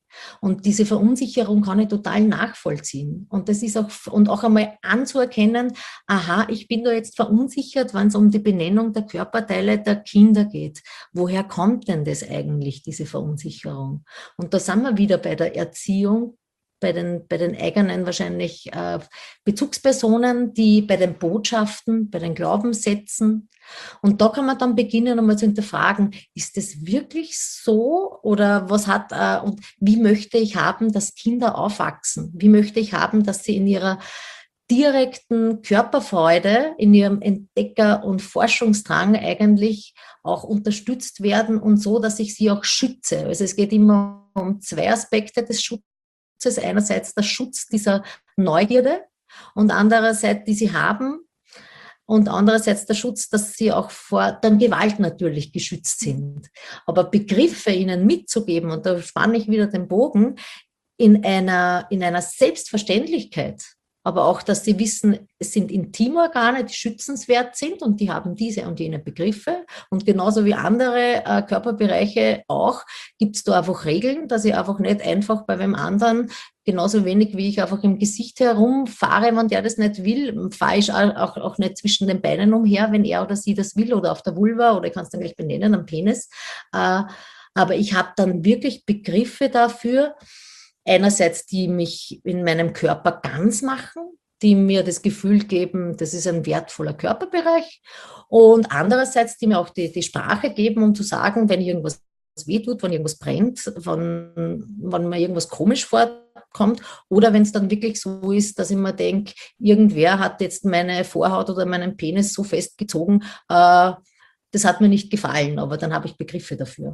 Und diese Verunsicherung kann ich total nachvollziehen. Und das ist auch einmal anzuerkennen, aha, ich bin da jetzt verunsichert, wenn es um die Benennung der Körperteile der Kinder geht. Woher kommt denn das eigentlich, diese Verunsicherung? Und da sind wir wieder bei der Erziehung, bei den eigenen wahrscheinlich Bezugspersonen, die bei den Botschaften, bei den Glaubenssätzen. Und da kann man dann beginnen, einmal zu hinterfragen, ist das wirklich so oder und wie möchte ich haben, dass Kinder aufwachsen? Wie möchte ich haben, dass sie in ihrer direkten Körperfreude, in ihrem Entdecker- und Forschungsdrang eigentlich auch unterstützt werden und so, dass ich sie auch schütze. Also es geht immer um zwei Aspekte des Schutzes. Einerseits der Schutz dieser Neugierde und andererseits, die sie haben, und andererseits der Schutz, dass sie auch vor der Gewalt natürlich geschützt sind. Aber Begriffe ihnen mitzugeben, und da spanne ich wieder den Bogen, in einer Selbstverständlichkeit, aber auch, dass sie wissen, es sind Intimorgane, die schützenswert sind und die haben diese und jene Begriffe. Und genauso wie andere Körperbereiche auch, gibt es da einfach Regeln, dass ich einfach nicht einfach bei wem anderen, genauso wenig wie ich einfach im Gesicht herumfahre, wenn der das nicht will, fahre ich auch nicht zwischen den Beinen umher, wenn er oder sie das will, oder auf der Vulva, oder ich kann es dann gleich benennen, am Penis. Aber ich habe dann wirklich Begriffe dafür, einerseits, die mich in meinem Körper ganz machen, die mir das Gefühl geben, das ist ein wertvoller Körperbereich, und andererseits, die mir auch die Sprache geben, um zu sagen, wenn irgendwas wehtut, wenn irgendwas brennt, wenn mir irgendwas komisch vorkommt, oder wenn es dann wirklich so ist, dass ich mir denke, irgendwer hat jetzt meine Vorhaut oder meinen Penis so festgezogen, das hat mir nicht gefallen, aber dann habe ich Begriffe dafür.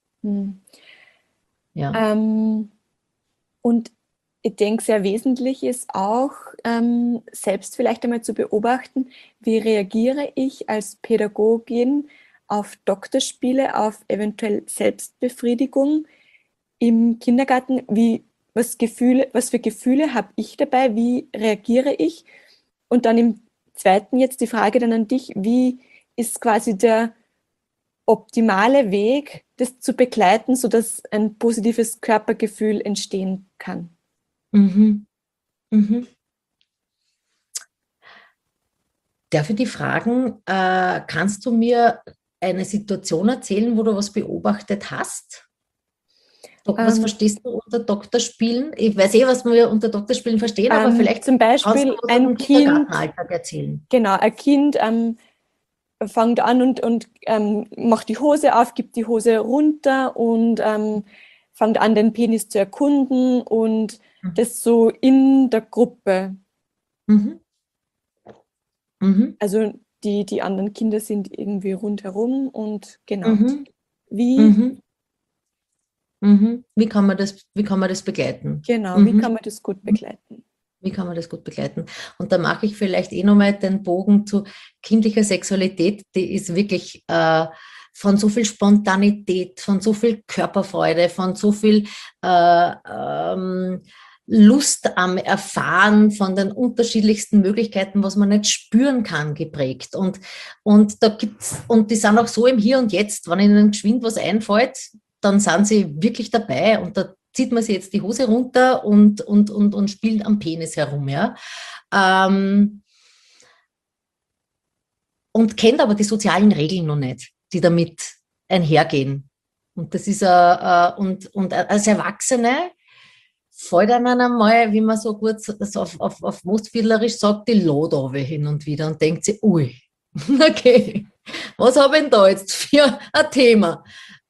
Ja. Und ich denke, sehr wesentlich ist auch, selbst vielleicht einmal zu beobachten, wie reagiere ich als Pädagogin auf Doktorspiele, auf eventuell Selbstbefriedigung im Kindergarten. Was für Gefühle habe ich dabei? Wie reagiere ich? Und dann im Zweiten jetzt die Frage dann an dich, wie ist quasi der optimale Weg, das zu begleiten, sodass ein positives Körpergefühl entstehen kann? Mhm. Mhm. Darf ich dich fragen, kannst du mir eine Situation erzählen, wo du was beobachtet hast? Was verstehst du unter Doktorspielen? Ich weiß was wir unter Doktorspielen verstehen, aber vielleicht zum kannst du Beispiel was aus ein dem Kind, Kindergartenalltag erzählen. genau, ein Kind fängt an und macht die Hose auf, gibt die Hose runter und fängt an, den Penis zu erkunden und das so in der Gruppe. Mhm. Mhm. Also die anderen Kinder sind irgendwie rundherum und genau. Mhm. Wie, Mhm. Mhm. Wie kann man das begleiten? genau, wie Mhm. kann man das gut begleiten? Wie kann man das gut begleiten? Und da mache ich vielleicht nochmal den Bogen zu kindlicher Sexualität. Die ist wirklich von so viel Spontanität, von so viel Körperfreude, von so viel Lust am Erfahren, von den unterschiedlichsten Möglichkeiten, was man nicht spüren kann, geprägt. Und die sind auch so im Hier und Jetzt. Wenn ihnen geschwind was einfällt, dann sind sie wirklich dabei, und da zieht man sich jetzt die Hose runter und spielt am Penis herum, ja. Und kennt aber die sozialen Regeln noch nicht, die damit einhergehen. Und das ist und als Erwachsene fällt einem einmal, wie man so gut auf Mostviertlerisch sagt, die Lade hin und wieder und denkt sich, ui, okay, was habe ich denn da jetzt für ein Thema?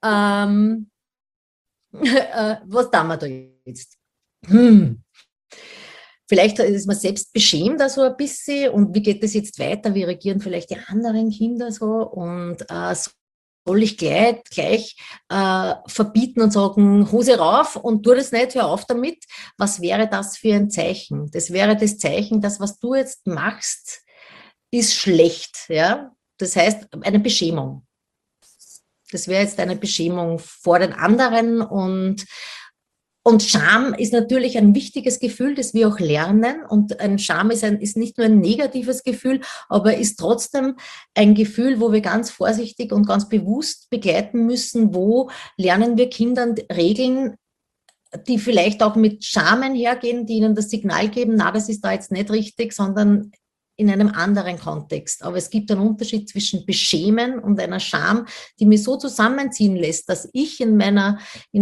Was tun wir da jetzt? Vielleicht ist man selbst beschämt da so ein bisschen, und wie geht das jetzt weiter? Wie reagieren vielleicht die anderen Kinder so? Und soll ich gleich verbieten und sagen, Hose rauf und tu das nicht, hör auf damit? Was wäre das für ein Zeichen? Das wäre das Zeichen, dass was du jetzt machst, ist schlecht. Ja? Das heißt, eine Beschämung. Das wäre jetzt eine Beschämung vor den anderen, und Scham ist natürlich ein wichtiges Gefühl, das wir auch lernen. Und ein Scham ist nicht nur ein negatives Gefühl, aber ist trotzdem ein Gefühl, wo wir ganz vorsichtig und ganz bewusst begleiten müssen. Wo lernen wir Kindern Regeln die vielleicht auch mit Scham hergehen, die ihnen das Signal geben, na, das ist da jetzt nicht richtig, sondern in einem anderen Kontext. Aber es gibt einen Unterschied zwischen Beschämen und einer Scham, die mich so zusammenziehen lässt, dass ich in meinem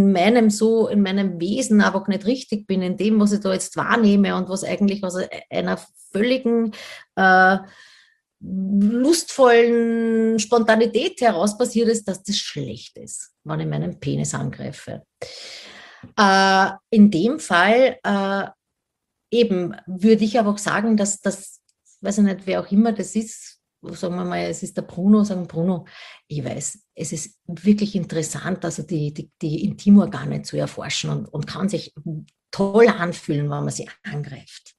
Wesen aber auch nicht richtig bin, in dem, was ich da jetzt wahrnehme und was eigentlich aus einer völligen lustvollen Spontanität heraus passiert ist, dass das schlecht ist, wenn ich meinen Penis angreife. In dem Fall eben würde ich aber auch sagen, dass das, weiß ich nicht, wer auch immer das ist, sagen wir mal, es ist der Bruno, sagen Bruno, ich weiß, es ist wirklich interessant, also die Intimorgane zu erforschen und kann sich toll anfühlen, wenn man sie angreift.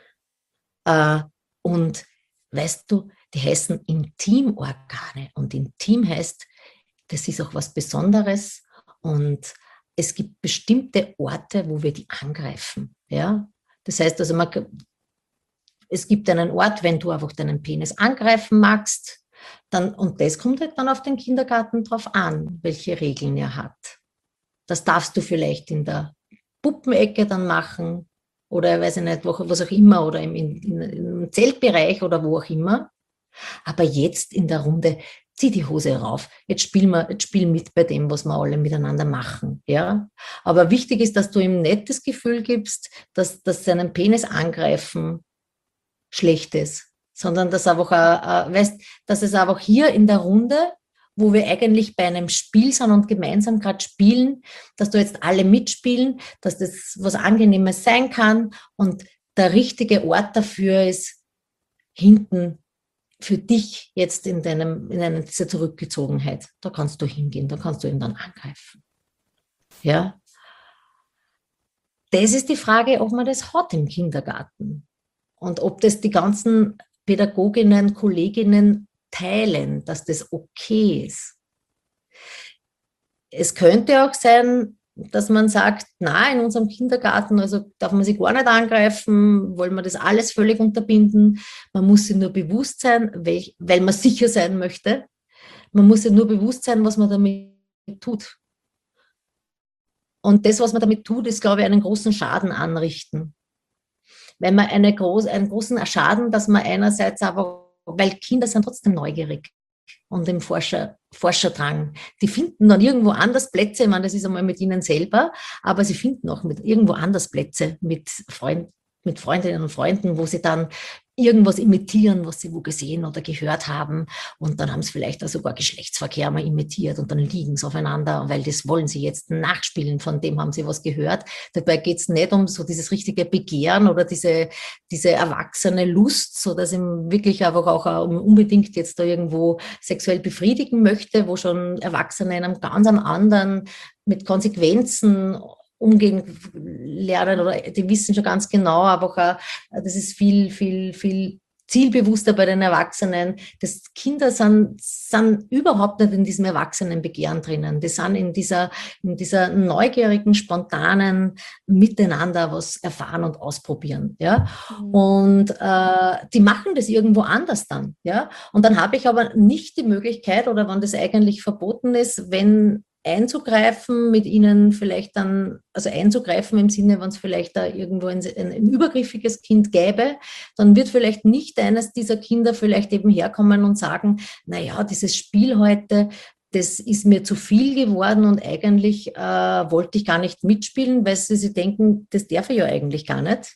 Und weißt du, die heißen Intimorgane und intim heißt, das ist auch was Besonderes und es gibt bestimmte Orte, wo wir die angreifen. Ja? Das heißt also, es gibt einen Ort, wenn du einfach deinen Penis angreifen magst, dann, und das kommt halt dann auf den Kindergarten drauf an, welche Regeln er hat. Das darfst du vielleicht in der Puppenecke dann machen oder weiß ich nicht, was auch immer, oder im Zeltbereich oder wo auch immer. Aber jetzt in der Runde, zieh die Hose rauf. Jetzt spiel mit bei dem, was wir alle miteinander machen. Ja? Aber wichtig ist, dass du ihm nicht das Gefühl gibst, dass seinen Penis angreifen schlecht ist, sondern dass dass es einfach hier in der Runde, wo wir eigentlich bei einem Spiel sind und gemeinsam gerade spielen, dass du jetzt alle mitspielen, dass das was Angenehmes sein kann und der richtige Ort dafür ist hinten für dich jetzt in dieser Zurückgezogenheit. Da kannst du hingehen, da kannst du ihn dann angreifen. Ja? Das ist die Frage, ob man das hat im Kindergarten und ob das die ganzen Pädagoginnen, Kolleginnen teilen, dass das okay ist. Es könnte auch sein, dass man sagt, na, in unserem Kindergarten, also darf man sich gar nicht angreifen, wollen wir das alles völlig unterbinden. Man muss sich nur bewusst sein, weil man sicher sein möchte. Man muss sich nur bewusst sein, was man damit tut. Und das, was man damit tut, ist, glaube ich, einen großen Schaden anrichten. Wenn man einen großen Schaden, dass man einerseits aber, weil Kinder sind trotzdem neugierig und im Forscherdrang. Die finden dann irgendwo anders Plätze, ich meine, das ist einmal mit ihnen selber, aber sie finden auch irgendwo anders Plätze mit Freundinnen und Freunden, wo sie dann irgendwas imitieren, was sie wo gesehen oder gehört haben. Und dann haben sie vielleicht auch sogar Geschlechtsverkehr mal imitiert und dann liegen sie aufeinander, weil das wollen sie jetzt nachspielen, von dem haben sie was gehört. Dabei geht es nicht um so dieses richtige Begehren oder diese erwachsene Lust, so dass ich wirklich einfach auch unbedingt jetzt da irgendwo sexuell befriedigen möchte, wo schon Erwachsene in einem ganz anderen, mit Konsequenzen umgehen lernen oder die wissen schon ganz genau, aber auch, das ist viel, viel, viel zielbewusster bei den Erwachsenen. Das Kinder sind überhaupt nicht in diesem Erwachsenenbegehren drinnen. Die sind in dieser neugierigen, spontanen Miteinander was erfahren und ausprobieren. Ja? Und die machen das irgendwo anders dann. Ja? Und dann habe ich aber nicht die Möglichkeit, oder wenn das eigentlich verboten ist, wenn einzugreifen mit ihnen vielleicht dann, also einzugreifen im Sinne, wenn es vielleicht da irgendwo ein übergriffiges Kind gäbe, dann wird vielleicht nicht eines dieser Kinder vielleicht eben herkommen und sagen, naja, dieses Spiel heute, das ist mir zu viel geworden und eigentlich wollte ich gar nicht mitspielen, weil sie denken, das darf ich ja eigentlich gar nicht.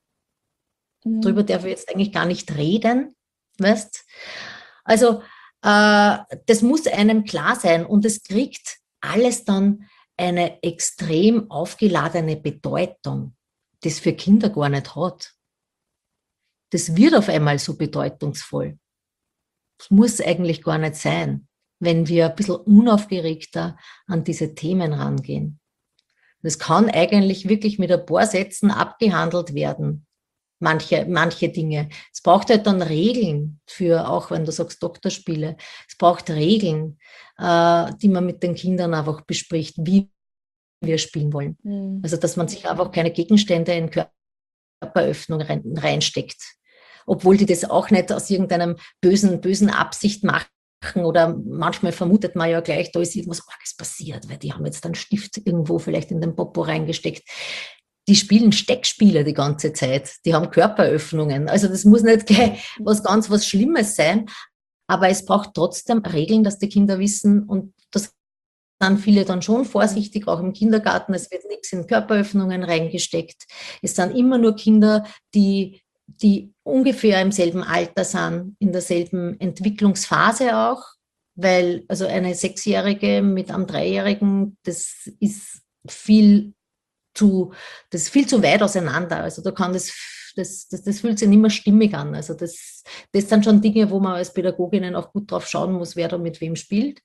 Darüber darf ich jetzt eigentlich gar nicht reden, weißt? Also das muss einem klar sein und es kriegt alles dann eine extrem aufgeladene Bedeutung, die es für Kinder gar nicht hat. Das wird auf einmal so bedeutungsvoll. Das muss eigentlich gar nicht sein, wenn wir ein bisschen unaufgeregter an diese Themen rangehen. Das kann eigentlich wirklich mit ein paar Sätzen abgehandelt werden. Manche Dinge. Es braucht halt dann Regeln für, auch wenn du sagst Doktorspiele, es braucht Regeln, die man mit den Kindern einfach bespricht, wie wir spielen wollen. Mhm. Also, dass man sich einfach keine Gegenstände in Körperöffnung reinsteckt. Obwohl die das auch nicht aus irgendeinem bösen Absicht machen, oder manchmal vermutet man ja gleich, da ist irgendwas Arges passiert, weil die haben jetzt einen Stift irgendwo vielleicht in den Popo reingesteckt. Die spielen Steckspiele die ganze Zeit, die haben Körperöffnungen. Also das muss nicht gleich was Schlimmes sein, aber es braucht trotzdem Regeln, dass die Kinder wissen, und das sind viele dann schon vorsichtig, auch im Kindergarten. Es wird nichts in Körperöffnungen reingesteckt. Es sind immer nur Kinder, die ungefähr im selben Alter sind, in derselben Entwicklungsphase auch, weil also eine 6-Jährige mit einem 3-Jährigen, das ist viel zu weit auseinander. Also da kann das fühlt sich nicht mehr stimmig an. Also das sind schon Dinge, wo man als Pädagoginnen auch gut drauf schauen muss, wer da mit wem spielt.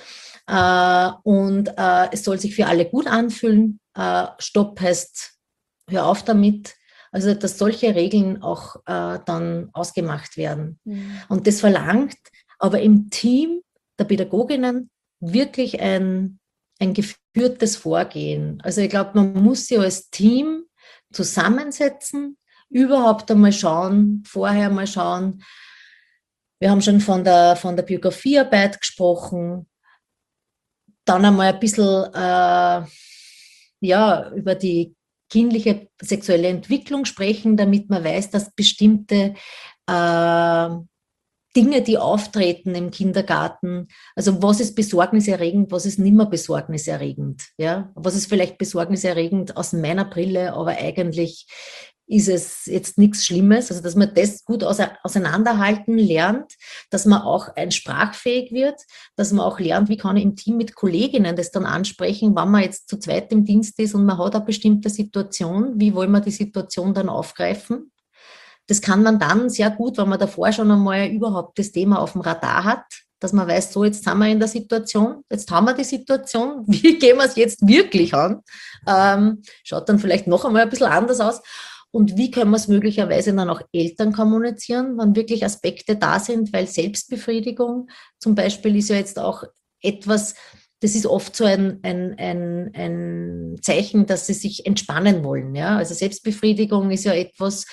Es soll sich für alle gut anfühlen. Stopp heißt, hör auf damit. Also, dass solche Regeln auch dann ausgemacht werden. Und das verlangt aber im Team der Pädagoginnen wirklich ein geführtes Vorgehen. Also ich glaube, man muss sich als Team zusammensetzen, überhaupt einmal vorher mal schauen. Wir haben schon von der Biografiearbeit gesprochen, dann einmal ein bisschen über die kindliche sexuelle Entwicklung sprechen, damit man weiß, dass bestimmte Dinge, die auftreten im Kindergarten, also was ist besorgniserregend, was ist nicht mehr besorgniserregend, ja? Was ist vielleicht besorgniserregend aus meiner Brille, aber eigentlich ist es jetzt nichts Schlimmes, also dass man das gut auseinanderhalten lernt, dass man auch sprachfähig wird, dass man auch lernt, wie kann ich im Team mit Kolleginnen das dann ansprechen, wenn man jetzt zu zweit im Dienst ist und man hat eine bestimmte Situation, wie wollen wir die Situation dann aufgreifen? Das kann man dann sehr gut, wenn man davor schon einmal überhaupt das Thema auf dem Radar hat, dass man weiß, so, jetzt sind wir in der Situation, jetzt haben wir die Situation, wie gehen wir es jetzt wirklich an? Schaut dann vielleicht noch einmal ein bisschen anders aus. Und wie können wir es möglicherweise dann auch Eltern kommunizieren, wenn wirklich Aspekte da sind, weil Selbstbefriedigung zum Beispiel ist ja jetzt auch etwas, das ist oft so ein Zeichen, dass sie sich entspannen wollen. Ja? Also Selbstbefriedigung ist ja etwas,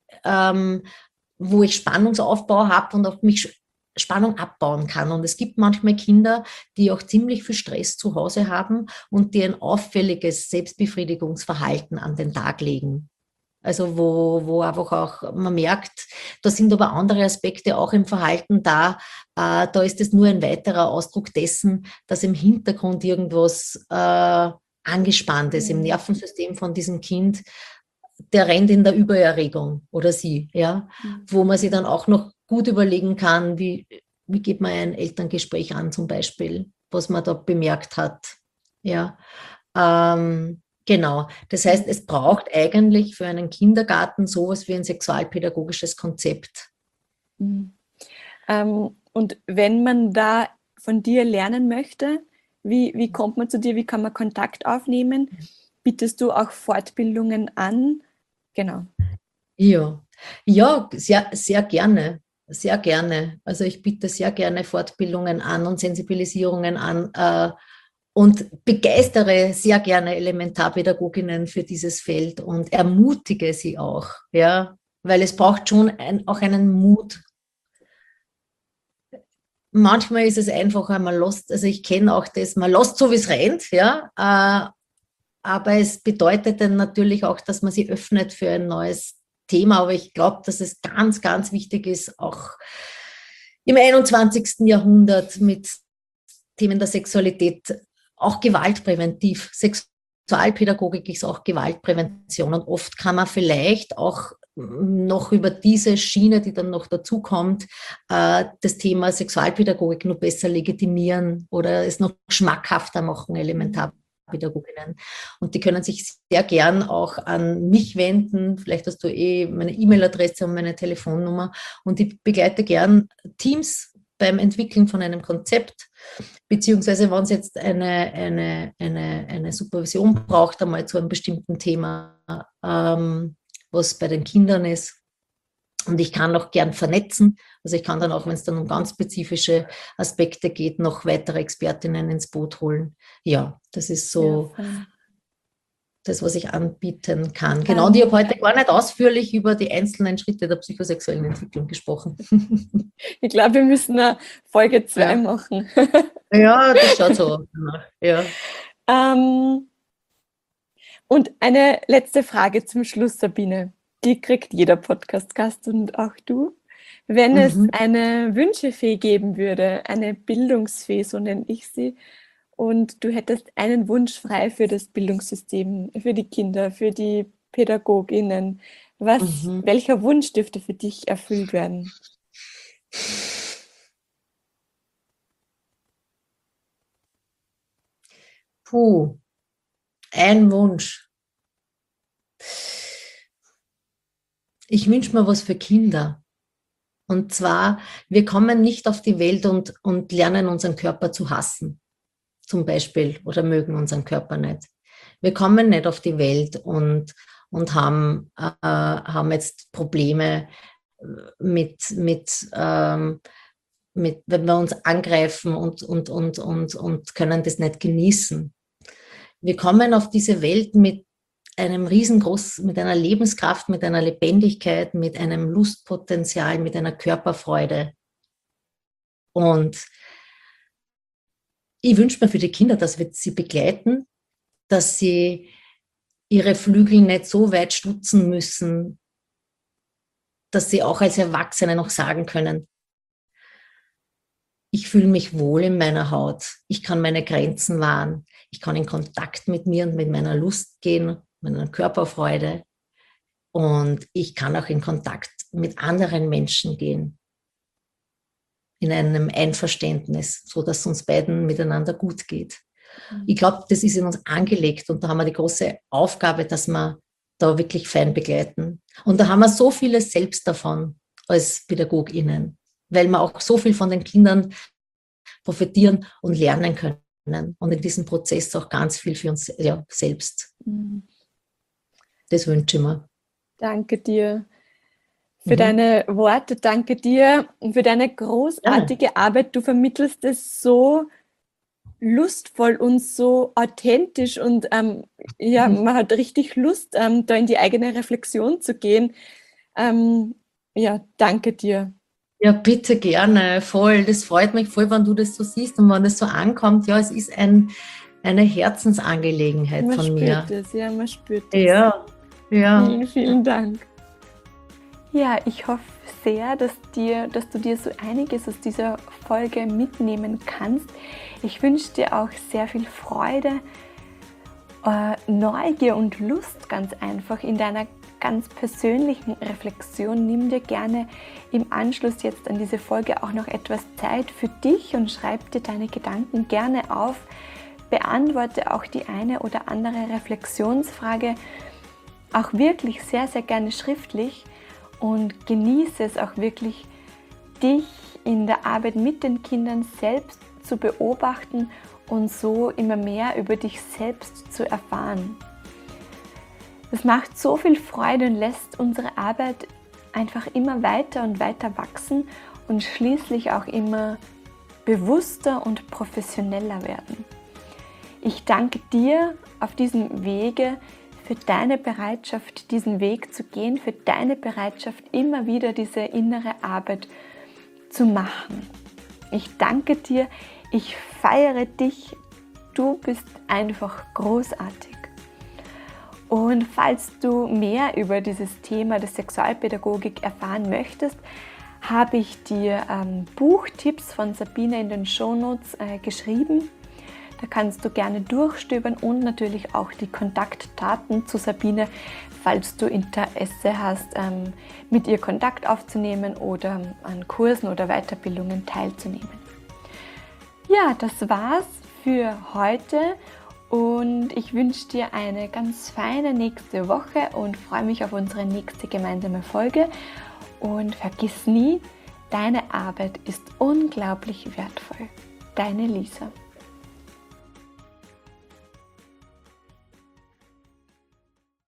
wo ich Spannungsaufbau habe und auch mich Spannung abbauen kann. Und es gibt manchmal Kinder, die auch ziemlich viel Stress zu Hause haben und die ein auffälliges Selbstbefriedigungsverhalten an den Tag legen. Also wo einfach auch man merkt, da sind aber andere Aspekte auch im Verhalten da. Da ist es nur ein weiterer Ausdruck dessen, dass im Hintergrund irgendwas angespannt ist im Nervensystem von diesem Kind. Der rennt in der Übererregung oder sie, ja, wo man sich dann auch noch gut überlegen kann, wie geht man ein Elterngespräch an zum Beispiel, was man da bemerkt hat, ja. Genau, das heißt, es braucht eigentlich für einen Kindergarten sowas wie ein sexualpädagogisches Konzept. Und wenn man da von dir lernen möchte, wie kommt man zu dir, wie kann man Kontakt aufnehmen? Bietest du auch Fortbildungen an? Genau. Ja, sehr, sehr gerne. Sehr gerne. Also ich biete sehr gerne Fortbildungen an und Sensibilisierungen an und begeistere sehr gerne Elementarpädagoginnen für dieses Feld und ermutige sie auch, ja, weil es braucht schon auch einen Mut. Manchmal ist es einfach einmal lost, also ich kenne auch das, man lost so wie es rennt, ja, aber es bedeutet dann natürlich auch, dass man sich öffnet für ein neues Thema. Aber ich glaube, dass es ganz, ganz wichtig ist, auch im 21. Jahrhundert mit Themen der Sexualität, auch gewaltpräventiv. Sexualpädagogik ist auch Gewaltprävention. Und oft kann man vielleicht auch noch über diese Schiene, die dann noch dazukommt, das Thema Sexualpädagogik noch besser legitimieren oder es noch schmackhafter machen, Elementarpädagoginnen. Und die können sich sehr gern auch an mich wenden. Vielleicht hast du meine E-Mail-Adresse und meine Telefonnummer. Und ich begleite gern Teams beim Entwickeln von einem Konzept, beziehungsweise wenn es jetzt eine Supervision braucht, einmal zu einem bestimmten Thema, was bei den Kindern ist. Und ich kann auch gern vernetzen. Also ich kann dann auch, wenn es dann um ganz spezifische Aspekte geht, noch weitere Expertinnen ins Boot holen. Ja, das ist so. das, was ich anbieten kann. Genau, und ich habe heute gar nicht ausführlich über die einzelnen Schritte der psychosexuellen Entwicklung gesprochen. Ich glaube, wir müssen eine Folge 2 machen. Ja, das schaut so aus. Ja. Und eine letzte Frage zum Schluss, Sabine. Die kriegt jeder Podcast-Gast und auch du. Wenn es eine Wünschefee geben würde, eine Bildungsfee, so nenne ich sie, und du hättest einen Wunsch frei für das Bildungssystem, für die Kinder, für die PädagogInnen, welcher Wunsch dürfte für dich erfüllt werden? Puh, ein Wunsch. Ich wünsche mir was für Kinder. Und zwar, wir kommen nicht auf die Welt und lernen unseren Körper zu hassen, zum Beispiel, oder mögen unseren Körper nicht. Wir kommen nicht auf die Welt und haben jetzt Probleme wenn wir uns angreifen und können das nicht genießen. Wir kommen auf diese Welt mit mit einer Lebenskraft, mit einer Lebendigkeit, mit einem Lustpotenzial, mit einer Körperfreude. Und ich wünsche mir für die Kinder, dass wir sie begleiten, dass sie ihre Flügel nicht so weit stutzen müssen, dass sie auch als Erwachsene noch sagen können, ich fühle mich wohl in meiner Haut, ich kann meine Grenzen wahren, ich kann in Kontakt mit mir und mit meiner Lust gehen, mit meiner Körperfreude, und ich kann auch in Kontakt mit anderen Menschen gehen, in einem Einverständnis, so dass es uns beiden miteinander gut geht. Ich glaube, das ist in uns angelegt, und da haben wir die große Aufgabe, dass wir da wirklich fein begleiten. Und da haben wir so vieles selbst davon als PädagogInnen, weil wir auch so viel von den Kindern profitieren und lernen können. Und in diesem Prozess auch ganz viel für uns selbst. Das wünsche ich mir. Danke dir für deine Worte, danke dir für deine großartige Arbeit. Du vermittelst es so lustvoll und so authentisch, und man hat richtig Lust, da in die eigene Reflexion zu gehen. Danke dir. Ja, bitte gerne, voll. Das freut mich voll, wenn du das so siehst und wenn das so ankommt. Ja, es ist eine Herzensangelegenheit von mir. Man spürt es. Ja. Vielen, vielen Dank. Ja, ich hoffe sehr, dass du dir so einiges aus dieser Folge mitnehmen kannst. Ich wünsche dir auch sehr viel Freude, Neugier und Lust ganz einfach in deiner ganz persönlichen Reflexion. Nimm dir gerne im Anschluss jetzt an diese Folge auch noch etwas Zeit für dich und schreib dir deine Gedanken gerne auf. Beantworte auch die eine oder andere Reflexionsfrage auch wirklich sehr, sehr gerne schriftlich und genieße es auch wirklich, dich in der Arbeit mit den Kindern selbst zu beobachten und so immer mehr über dich selbst zu erfahren. Das macht so viel Freude und lässt unsere Arbeit einfach immer weiter und weiter wachsen und schließlich auch immer bewusster und professioneller werden. Ich danke dir auf diesem Wege für deine Bereitschaft, diesen Weg zu gehen, für deine Bereitschaft, immer wieder diese innere Arbeit zu machen. Ich danke dir, ich feiere dich, du bist einfach großartig. Und falls du mehr über dieses Thema der Sexualpädagogik erfahren möchtest, habe ich dir Buchtipps von Sabine in den Shownotes geschrieben. Da kannst du gerne durchstöbern und natürlich auch die Kontaktdaten zu Sabine, falls du Interesse hast, mit ihr Kontakt aufzunehmen oder an Kursen oder Weiterbildungen teilzunehmen. Ja, das war's für heute und ich wünsche dir eine ganz feine nächste Woche und freue mich auf unsere nächste gemeinsame Folge. Und vergiss nie, deine Arbeit ist unglaublich wertvoll. Deine Lisa.